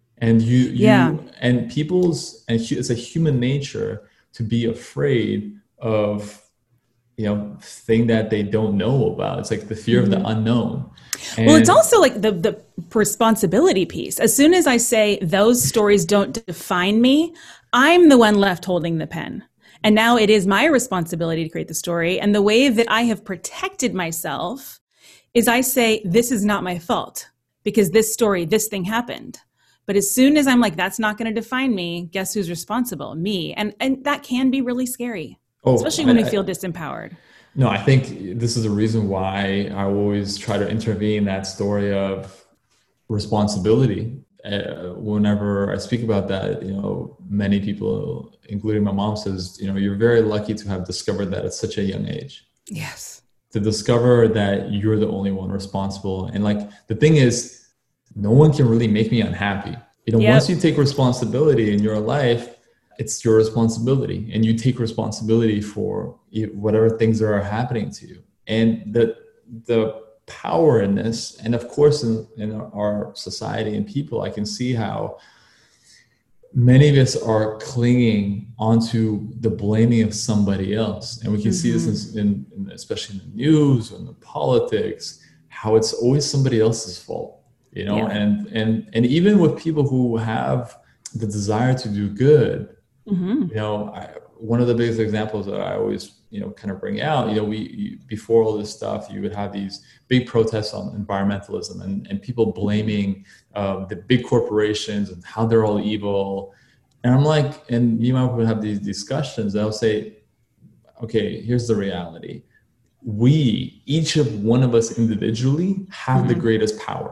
and it's a human nature to be afraid of, thing that they don't know about. It's like the fear of the unknown. Well, it's also like the responsibility piece. As soon as I say those stories don't define me, I'm the one left holding the pen. And now it is my responsibility to create the story. And the way that I have protected myself is I say, this is not my fault because this thing happened. But as soon as I'm like, that's not going to define me, guess who's responsible? Me. And that can be really scary, especially when we feel disempowered. No, I think this is the reason why I always try to intervene in that story of responsibility. Whenever I speak about that, many people, including my mom, says, you're very lucky to have discovered that at such a young age. Yes. To discover that you're the only one responsible. And like, the thing is, no one can really make me unhappy. Once you take responsibility in your life, it's your responsibility, and you take responsibility for whatever things that are happening to you. And the power in this, and of course in our society and people, I can see how many of us are clinging onto the blaming of somebody else. And we can see this in especially in the news and the politics, how it's always somebody else's fault, and even with people who have the desire to do good, one of the biggest examples that I always, kind of bring out, before all this stuff, you would have these big protests on environmentalism and people blaming the big corporations and how they're all evil. And I'm like, and you might have these discussions. I'll say, okay, here's the reality. Each of one of us individually have the greatest power.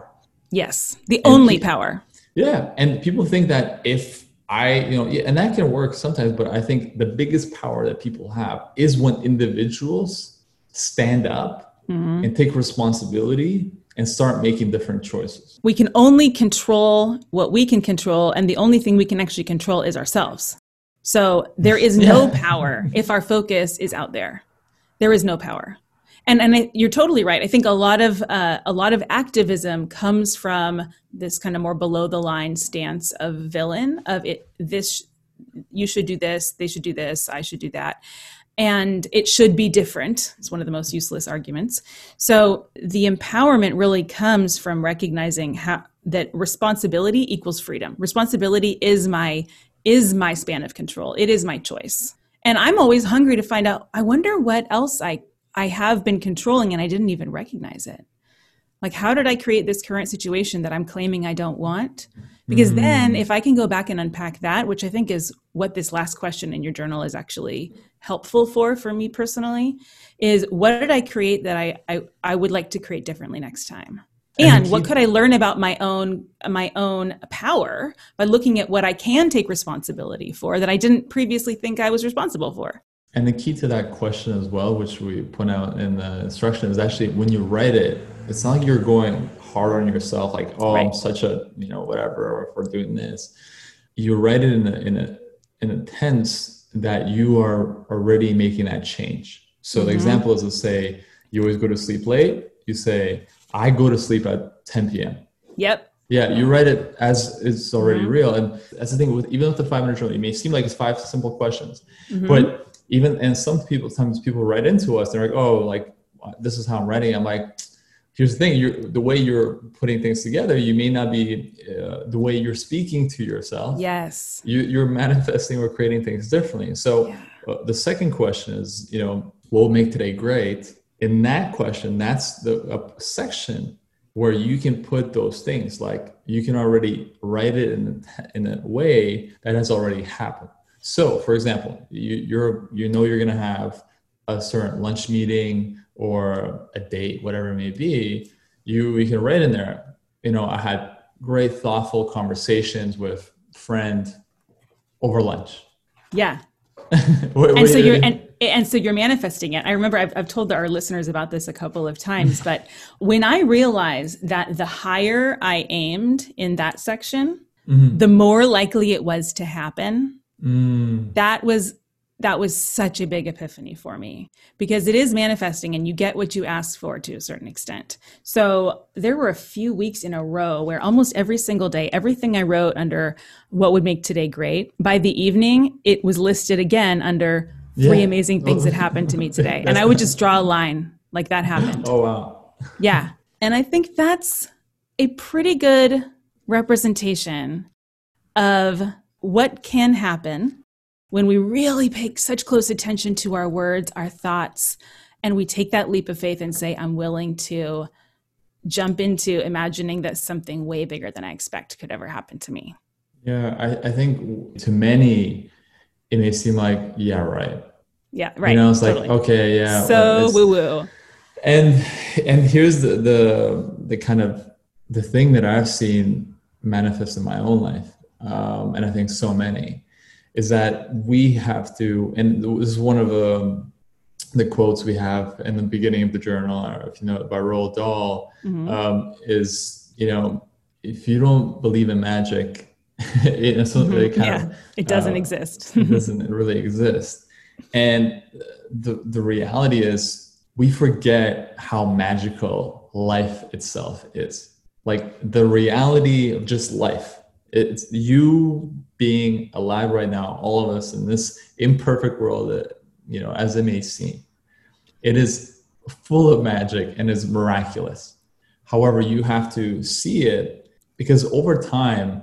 Yes. The only power. Yeah. And people think that if and that can work sometimes, but I think the biggest power that people have is when individuals stand up and take responsibility and start making different choices. We can only control what we can control, and the only thing we can actually control is ourselves. So there is no power if our focus is out there. There is no power. And you're totally right. I think a lot of activism comes from this kind of more below the line stance of villain of it. This, you should do this, they should do this, I should do that. And it should be different. It's one of the most useless arguments. So the empowerment really comes from recognizing that responsibility equals freedom. Responsibility is my span of control. It is my choice. And I'm always hungry to find out, I wonder what else I have been controlling and I didn't even recognize it. Like, how did I create this current situation that I'm claiming I don't want? Because then if I can go back and unpack that, which I think is what this last question in your journal is actually helpful for me personally, is what did I create that I would like to create differently next time? And what could I learn about my own power by looking at what I can take responsibility for that I didn't previously think I was responsible for? And the key to that question as well, which we point out in the instruction, is actually when you write it, it's not like you're going hard on yourself, like, oh, right. I'm such a, whatever, or for doing this. You write it in a tense that you are already making that change. So the example is to say, you always go to sleep late. You say, I go to sleep at 10 p.m. Yep. Yeah, you write it as it's already real. And that's the thing, even with the 5-minute journal, it may seem like it's 5 simple questions, but sometimes people write into us, they're like, oh, like, this is how I'm writing. I'm like, here's the thing, the way you're putting things together, you may not be the way you're speaking to yourself. Yes. You're manifesting or creating things differently. So the second question is, what will make today great? In that question, that's a section where you can put those things, like you can already write it in a way that has already happened. So, for example, you're going to have a certain lunch meeting or a date, whatever it may be. You can write in there, I had great, thoughtful conversations with friend over lunch. Yeah. So you're manifesting it. I remember I've told our listeners about this a couple of times, but when I realized that the higher I aimed in that section, the more likely it was to happen. That was such a big epiphany for me, because it is manifesting and you get what you ask for to a certain extent. So there were a few weeks in a row where almost every single day, everything I wrote under what would make today great, by the evening, it was listed again under 3 amazing things that happened to me today. And I would just draw a line like that happened. Oh, wow. Yeah. And I think that's a pretty good representation of what can happen when we really pay such close attention to our words, our thoughts, and we take that leap of faith and say, I'm willing to jump into imagining that something way bigger than I expect could ever happen to me. Yeah, I think to many, it may seem like, yeah, right. Yeah, right. It's totally. Like, okay, yeah. So woo-woo. And here's the kind of the thing that I've seen manifest in my own life, and I think so many, is that we have to, and this is one of the quotes we have in the beginning of the journal, or if you know it, by Roald Dahl, is, if you don't believe in magic, it doesn't exist. It doesn't really exist. And the reality is we forget how magical life itself is. Like the reality of just life. It's you being alive right now, all of us in this imperfect world that, as it may seem, it is full of magic and is miraculous. However, you have to see it, because over time,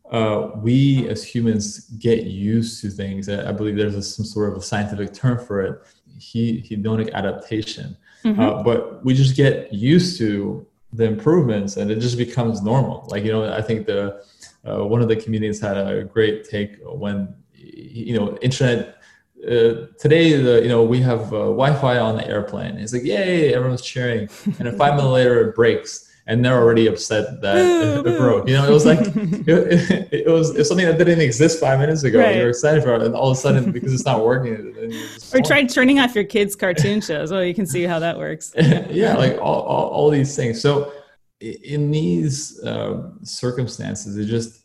we as humans get used to things. I believe there's some sort of a scientific term for it, hedonic adaptation. But we just get used to the improvements and it just becomes normal. Like, I think one of the comedians had a great take when, internet, today, we have Wi-Fi on the airplane. It's like, yay, everyone's cheering. And then 5 minutes later it breaks. and they're already upset that it broke. It was like it was something that didn't exist 5 minutes ago. Right. You're excited for it, and all of a sudden, because it's not working, or try turning off your kids' cartoon shows. Oh, you can see how that works. Yeah, like all these things. So in these circumstances,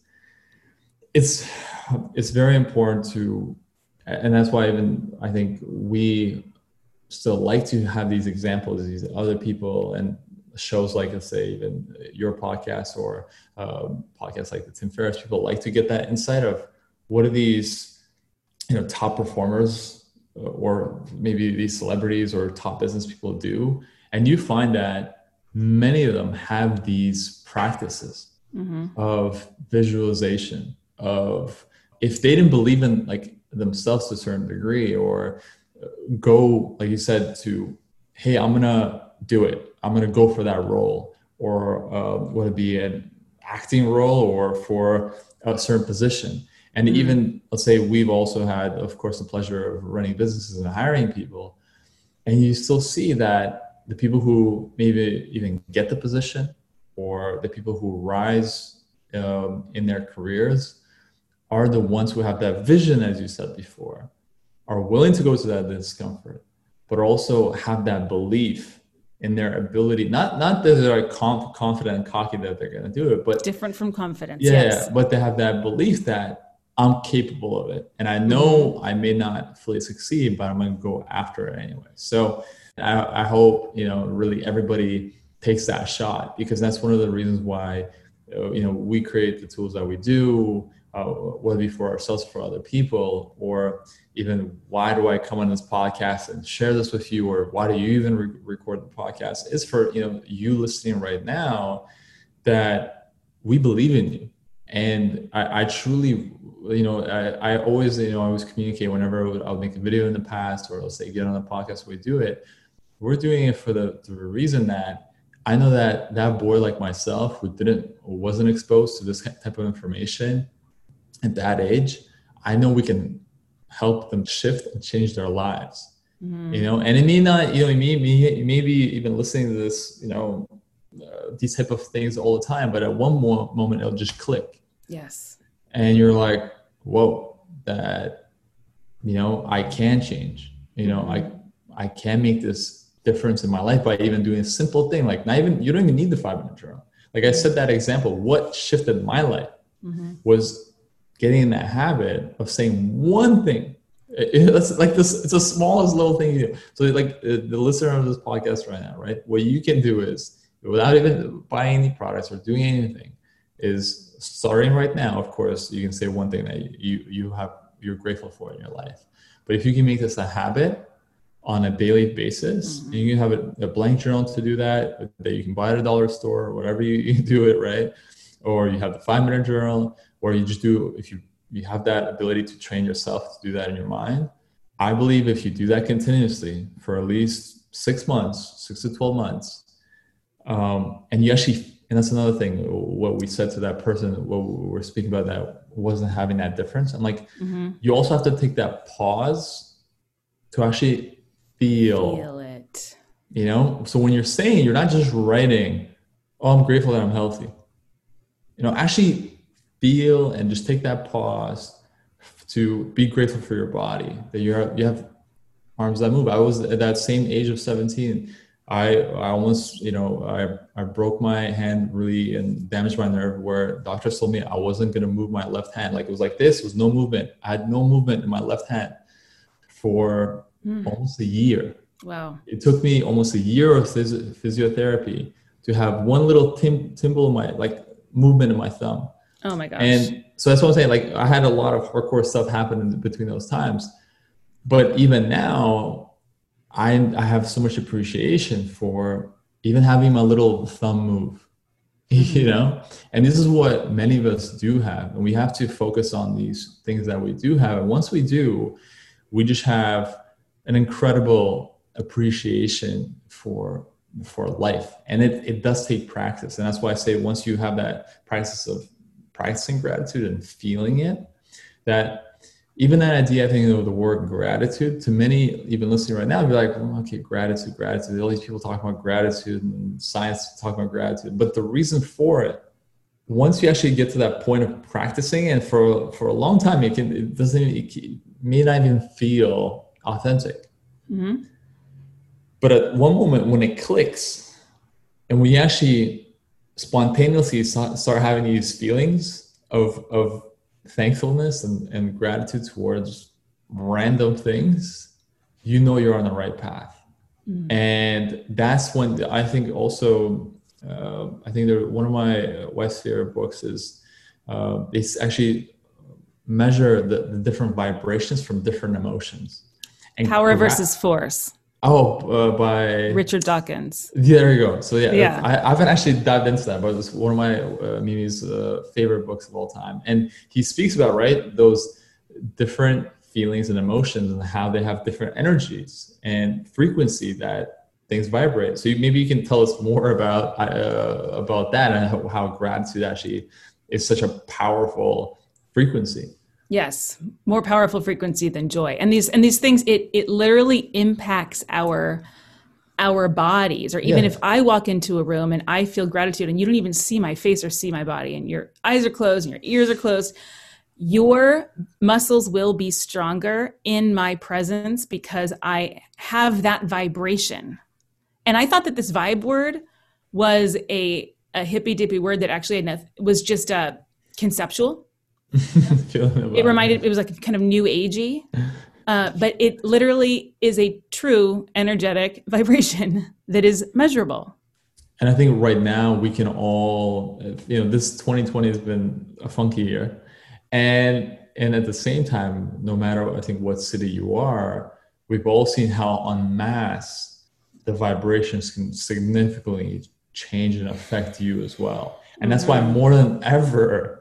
it's very important to, and that's why even I think we still like to have these examples, these other people and shows like, let's say, even your podcast or podcasts like the Tim Ferriss. People like to get that insight of what are these, top performers or maybe these celebrities or top business people do, and you find that many of them have these practices of visualization, of if they didn't believe in like themselves to a certain degree, or go, like you said, to, hey, I'm gonna do it, I'm gonna go for that role, or would it be an acting role or for a certain position. And even, let's say, we've also had, of course, the pleasure of running businesses and hiring people, and you still see that the people who maybe even get the position, or the people who rise in their careers, are the ones who have that vision, as you said before, are willing to go to that discomfort, but also have that belief in their ability. Not that they're confident and cocky that they're going to do it, but different from confidence. Yeah, yes. But they have that belief that I'm capable of it, and I know I may not fully succeed, but I'm going to go after it anyway. So I hope really everybody takes that shot, because that's one of the reasons why we create the tools that we do. Whether it be for ourselves, for other people, or even why do I come on this podcast and share this with you, or why do you even record the podcast, is for you listening right now, that we believe in you. And I truly, I always, I always communicate whenever I'll make a video in the past, or I'll say get on the podcast, we do it. We're doing it for the reason that I know that boy like myself, who wasn't exposed to this type of information at that age, I know we can help them shift and change their lives. And it may not, maybe even listening to this, these type of things all the time, but at one moment it'll just click. Yes. And you're like, whoa, that, I can change, I can make this difference in my life by even doing a simple thing. Like you don't even need the 5-minute journal. Like I said, that example, what shifted my life was getting in that habit of saying one thing. It's like this, it's the smallest little thing you do. So like the listener of this podcast right now, right? What you can do is, without even buying any products or doing anything, is starting right now. Of course, you can say one thing that you're grateful for in your life. But if you can make this a habit on a daily basis, and you can have a blank journal to do that you can buy at a dollar store, or whatever you do it, right? Or you have the 5-minute journal, or you just do, if you have that ability to train yourself to do that in your mind. I believe if you do that continuously for at least 6 months, 6 to 12 months, and you actually, and that's another thing, what we said to that person, what we were speaking about, that wasn't having that difference. I'm like, you also have to take that pause to actually feel it. So when you're saying, you're not just writing, oh, I'm grateful that I'm healthy. Actually feel and just take that pause to be grateful for your body, that you have arms that move. I was at that same age of 17. I almost, I broke my hand really and damaged my nerve, where doctors told me I wasn't going to move my left hand. Like it was like this, was no movement. I had no movement in my left hand for almost a year. Wow. It took me almost a year of physiotherapy to have one little timble in my, movement in my thumb. Oh my gosh. And so that's what I'm saying. Like I had a lot of hardcore stuff happen in between those times, but even now I have so much appreciation for even having my little thumb move, and this is what many of us do have. And we have to focus on these things that we do have. And once we do, we just have an incredible appreciation for life. And it does take practice. And that's why I say, once you have that practice of practicing gratitude and feeling it, that even that idea, I think of the word gratitude, to many, even listening right now, be like, oh, okay, gratitude. All these people talking about gratitude and science talking about gratitude. But the reason for it, once you actually get to that point of practicing, and for a long time, it may not even feel authentic. Mm-hmm. But at one moment when it clicks, and we actually spontaneously start having these feelings of thankfulness and gratitude towards random things, you know you're on the right path. Mm-hmm. And that's when I think also, I think one of my wife's favorite books is they actually measure the different vibrations from different emotions. And Power versus Force. By Richard Dawkins. Yeah, there you go. So yeah. I haven't actually dived into that, but it's one of my Mimi's favorite books of all time. And he speaks about, right, those different feelings and emotions and how they have different energies and frequency that things vibrate. So maybe you can tell us more about that and how gratitude actually is such a powerful frequency. Yes, more powerful frequency than joy. And these things, it literally impacts our bodies. Or even if I walk into a room and I feel gratitude and you don't even see my face or see my body and your eyes are closed and your ears are closed, your muscles will be stronger in my presence because I have that vibration. And I thought that this vibe word was a hippy-dippy word that actually was just conceptual. It was like kind of new agey, but it literally is a true energetic vibration that is measurable. And I think right now we can all, this 2020 has been a funky year. And at the same time, no matter, I think, what city you are, we've all seen how en masse the vibrations can significantly change and affect you as well. And that's why more than ever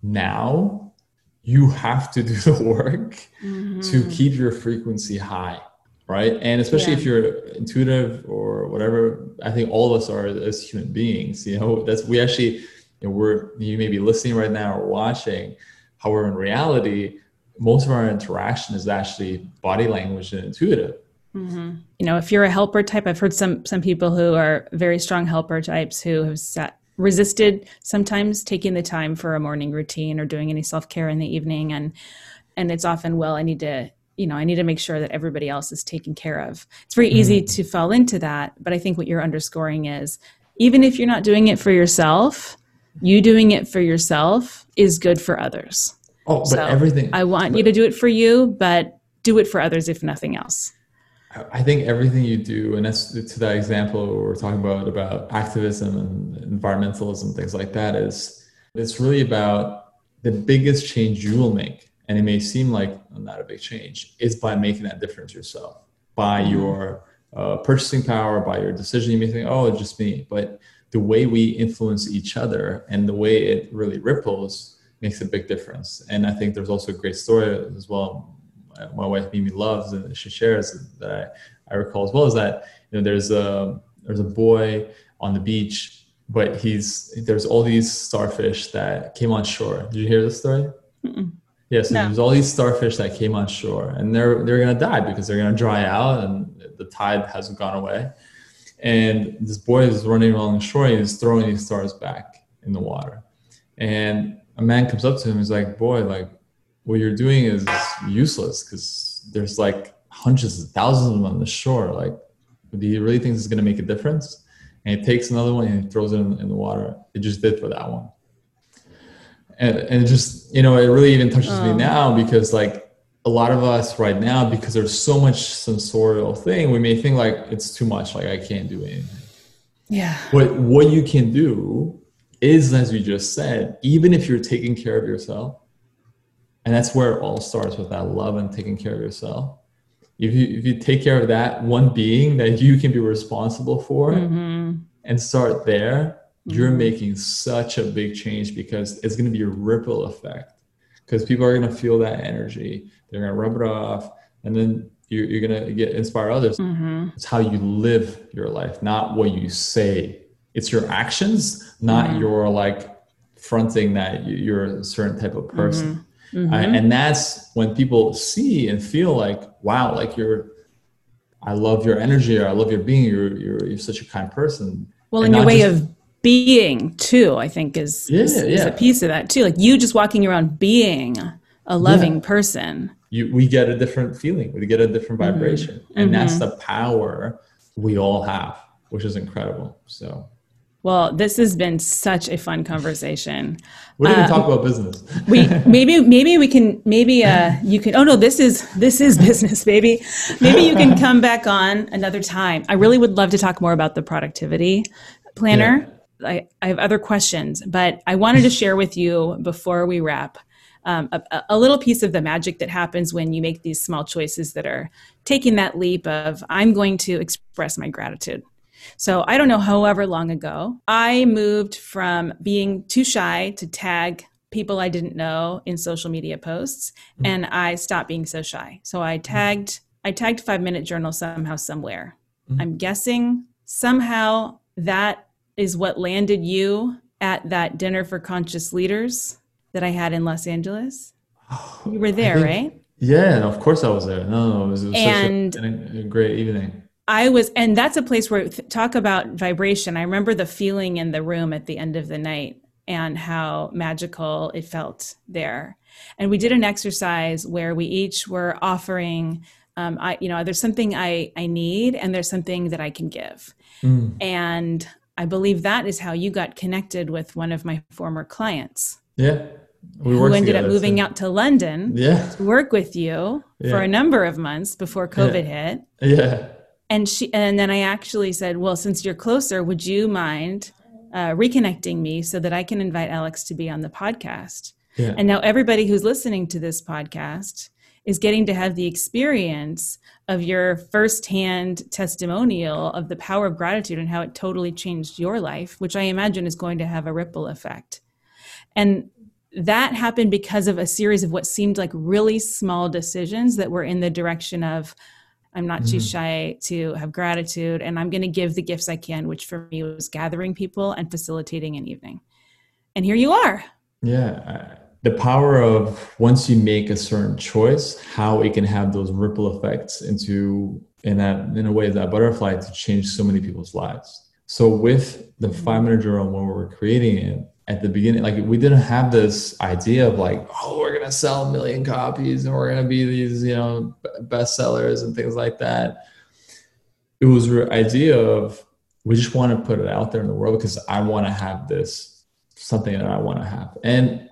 now, you have to do the work to keep your frequency high, right? And especially if you're intuitive or whatever, I think all of us are as human beings. We actually, you may be listening right now or watching. However, in reality, most of our interaction is actually body language and intuitive. Mm-hmm. If you're a helper type, I've heard some people who are very strong helper types who have resisted sometimes taking the time for a morning routine or doing any self-care in the evening. And it's often, I need to make sure that everybody else is taken care of. It's very easy to fall into that. But I think what you're underscoring is, even if you're not doing it for yourself, you doing it for yourself is good for others. Oh, but everything. I want you to do it for you, but do it for others, if nothing else. I think everything you do, and that's to that example we're talking about activism and environmentalism, things like that, it's really about the biggest change you will make. And it may seem like not a big change, is by making that difference yourself, by your purchasing power, by your decision. You may think, oh, it's just me. But the way we influence each other and the way it really ripples makes a big difference. And I think there's also a great story as well. My wife Mimi loves, and she shares that I recall as well, is that there's a boy on the beach, but there's all these starfish that came on shore. Did you hear this story? Mm-mm. Yeah, so there's all these starfish that came on shore, and they're gonna die because they're gonna dry out and the tide hasn't gone away. And this boy is running along the shore and he's throwing these stars back in the water. And a man comes up to him and is like, boy, what you're doing is useless because there's hundreds of thousands of them on the shore. Do you really think this is going to make a difference? And he takes another one and he throws it in the water. It just did for that one. And it just, it really even touches me now because a lot of us right now, because there's so much sensorial thing, we may think it's too much, I can't do anything. Yeah. But what you can do is, as you just said, even if you're taking care of yourself, and that's where it all starts, with that love and taking care of yourself. If you take care of that one being that you can be responsible for and start there, you're making such a big change, because it's going to be a ripple effect, because people are going to feel that energy. They're going to rub it off, and then you're going to inspire others. It's how you live your life, not what you say. It's your actions, not your fronting that you're a certain type of person. And that's when people see and feel like, wow, like I love your energy, or I love your being, you're such a kind person. Well, and your way of being too, I think is a piece of that too. Like you just walking around being a loving person. We get a different feeling, we get a different vibration. And that's the power we all have, which is incredible. So, well, this has been such a fun conversation. We didn't talk about business. maybe you can. Oh no, this is business, baby. Maybe you can come back on another time. I really would love to talk more about the productivity planner. I have other questions, but I wanted to share with you before we wrap a little piece of the magic that happens when you make these small choices that are taking that leap of, I'm going to express my gratitude. So I don't know, however long ago, I moved from being too shy to tag people I didn't know in social media posts, and I stopped being so shy. So I tagged 5 Minute Journal somehow, somewhere. I'm guessing somehow that is what landed you at that dinner for conscious leaders that I had in Los Angeles. You were there, right? Yeah, of course I was there. No, it was such a great evening. And that's a place where talk about vibration. I remember the feeling in the room at the end of the night and how magical it felt there. And we did an exercise where we each were offering, there's something I need and there's something that I can give. And I believe that is how you got connected with one of my former clients. Yeah. Who ended up moving out to London to work with you for a number of months before COVID hit. Yeah. And then I actually said, well, since you're closer, would you mind reconnecting me so that I can invite Alex to be on the podcast? Yeah. And now everybody who's listening to this podcast is getting to have the experience of your firsthand testimonial of the power of gratitude and how it totally changed your life, which I imagine is going to have a ripple effect. And that happened because of a series of what seemed like really small decisions that were in the direction of, I'm not too shy to have gratitude, and I'm going to give the gifts I can, which for me was gathering people and facilitating an evening. And here you are. Yeah. The power of once you make a certain choice, how it can have those ripple effects in a way, that butterfly to change so many people's lives. So with the 5 Minute Journal, when we were creating it, at the beginning, like we didn't have this idea of like, oh, we're going to sell 1 million copies and we're going to be these, bestsellers and things like that. It was the idea of, we just want to put it out there in the world because I want to have this, something that I want to have. And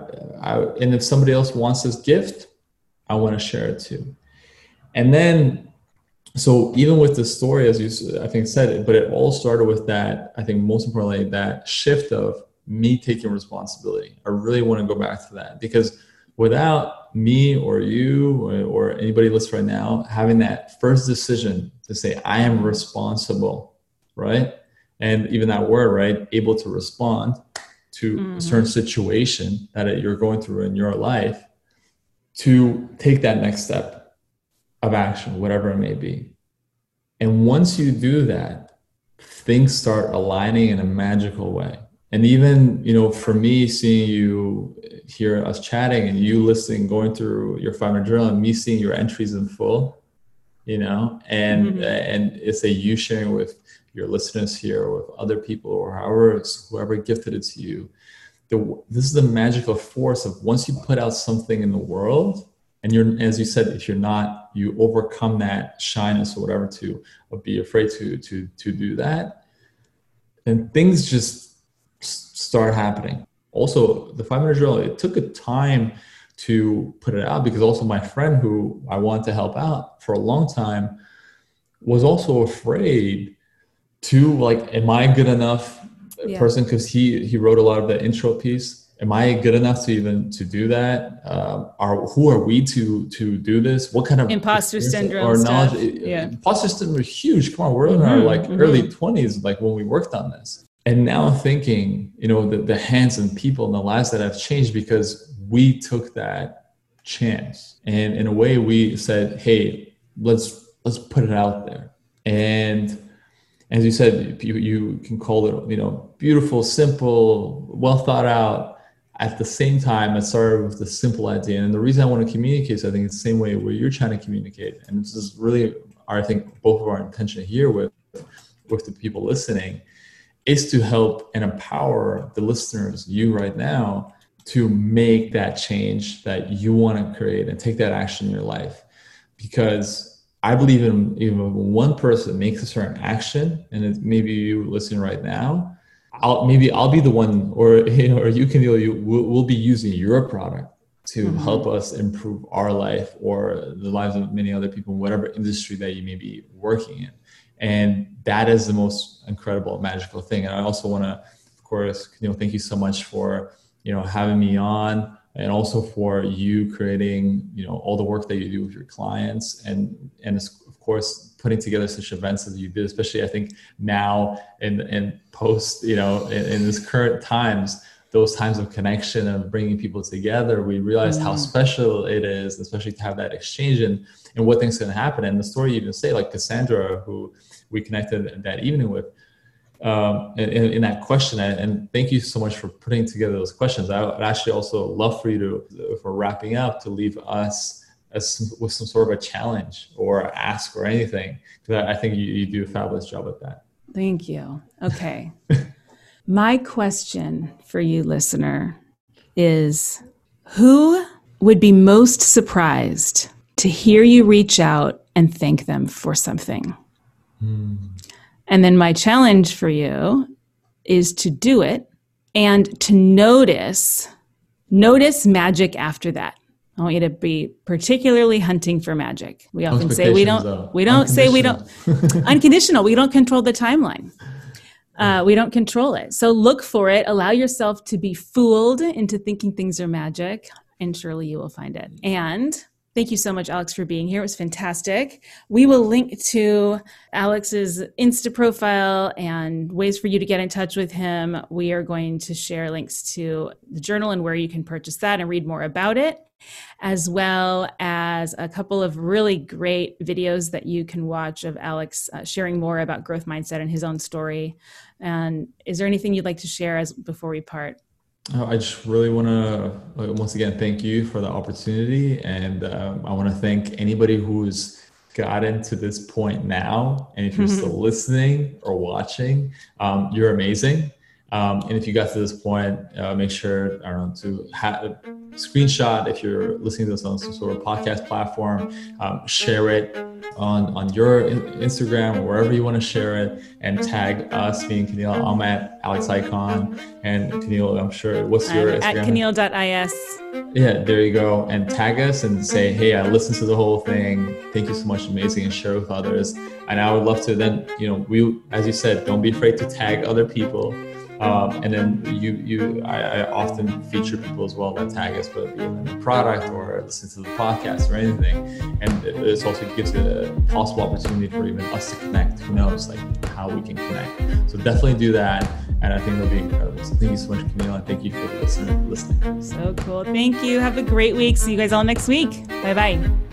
and if somebody else wants this gift, I want to share it too. And then, so even with the story, as you, I think, said it, but it all started with that, I think most importantly, that shift of me taking responsibility. I really want to go back to that, because without me or you or anybody listening right now having that first decision to say, I am responsible, right? And even that word, right? Able to respond to a certain situation that you're going through in your life, to take that next step of action, whatever it may be. And once you do that, things start aligning in a magical way. And even, for me, seeing you hear us chatting and you listening, going through your 5 Minute Journal and me seeing your entries in full, and it's you sharing with your listeners here or with other people or whoever gifted it to you. This is the magical force of once you put out something in the world, and you're, as you said, if you're not, you overcome that shyness or whatever or be afraid to do that, then things just start happening. Also, the 5 Minute Journal, it took a time to put it out, because also my friend who I wanted to help out for a long time was also afraid to, like, am I good enough person? Because he wrote a lot of the intro piece. Am I good enough to do that? Who are we to do this? What kind of imposter syndrome or knowledge? Imposter syndrome is huge. Come on, we're in our early 20s, like when we worked on this. And now I'm thinking, the hands and people and the lives that have changed because we took that chance. And in a way we said, hey, let's put it out there. And as you said, you can call it, beautiful, simple, well thought out. at the same time, I started with the simple idea. And the reason I want to communicate is I think it's the same way where you're trying to communicate. And this is really, I think, both of our intention here with the people listening is to help and empower the listeners, you right now, to make that change that you want to create and take that action in your life. Because I believe in even if one person makes a certain action, and it maybe you listening right now, I'll be the one, or you can we'll be using your product to help us improve our life or the lives of many other people in whatever industry that you may be working in. And that is the most incredible, magical thing. And I also want to, of course, thank you so much for, having me on, and also for you creating, all the work that you do with your clients, and of course, putting together such events as you did, especially I think now in post, in this current times, those times of connection and bringing people together, we realize how special it is, especially to have that exchange and what things can happen. And the story you even say, like Cassandra, who we connected that evening with, in that question. And thank you so much for putting together those questions. I would actually also love for you to, if we're wrapping up, to leave us with some sort of a challenge or ask or anything, because I think you do a fabulous job at that. Thank you. Okay. My question for you, listener, is who would be most surprised to hear you reach out and thank them for something? And then my challenge for you is to do it and to notice magic after that. I want you to be particularly hunting for magic. We often say we don't unconditional. We don't control the timeline. We don't control it. So look for it. Allow yourself to be fooled into thinking things are magic, and surely you will find it. And thank you so much, Alex, for being here. It was fantastic. We will link to Alex's Insta profile and ways for you to get in touch with him. We are going to share links to the journal and where you can purchase that and read more about it, as well as a couple of really great videos that you can watch of Alex sharing more about growth mindset and his own story. And is there anything you'd like to share before we part? I just really want to, once again, thank you for the opportunity. And I want to thank anybody who's gotten to this point now. And if you're still listening or watching, you're amazing. And if you got to this point, make sure, to have a screenshot if you're listening to this on some sort of podcast platform, share it on your Instagram or wherever you want to share it, and tag us, being Keneal. I'm at Alex Icon, and Keneal, I'm sure, what's your Instagram? At Keneal.is. Yeah, there you go. And tag us and say, hey, I listened to the whole thing. Thank you so much. Amazing. And share with others. And I would love to then, we, as you said, don't be afraid to tag other people. And then I often feature people as well that tag us, whether it be in the product or listen to the podcast or anything. And it also gives you a possible opportunity for even us to connect. Who knows, like how we can connect. So definitely do that. And I think it'll be incredible. So thank you so much, Keneal, and thank you for listening. So cool. Thank you. Have a great week. See you guys all next week. Bye-bye.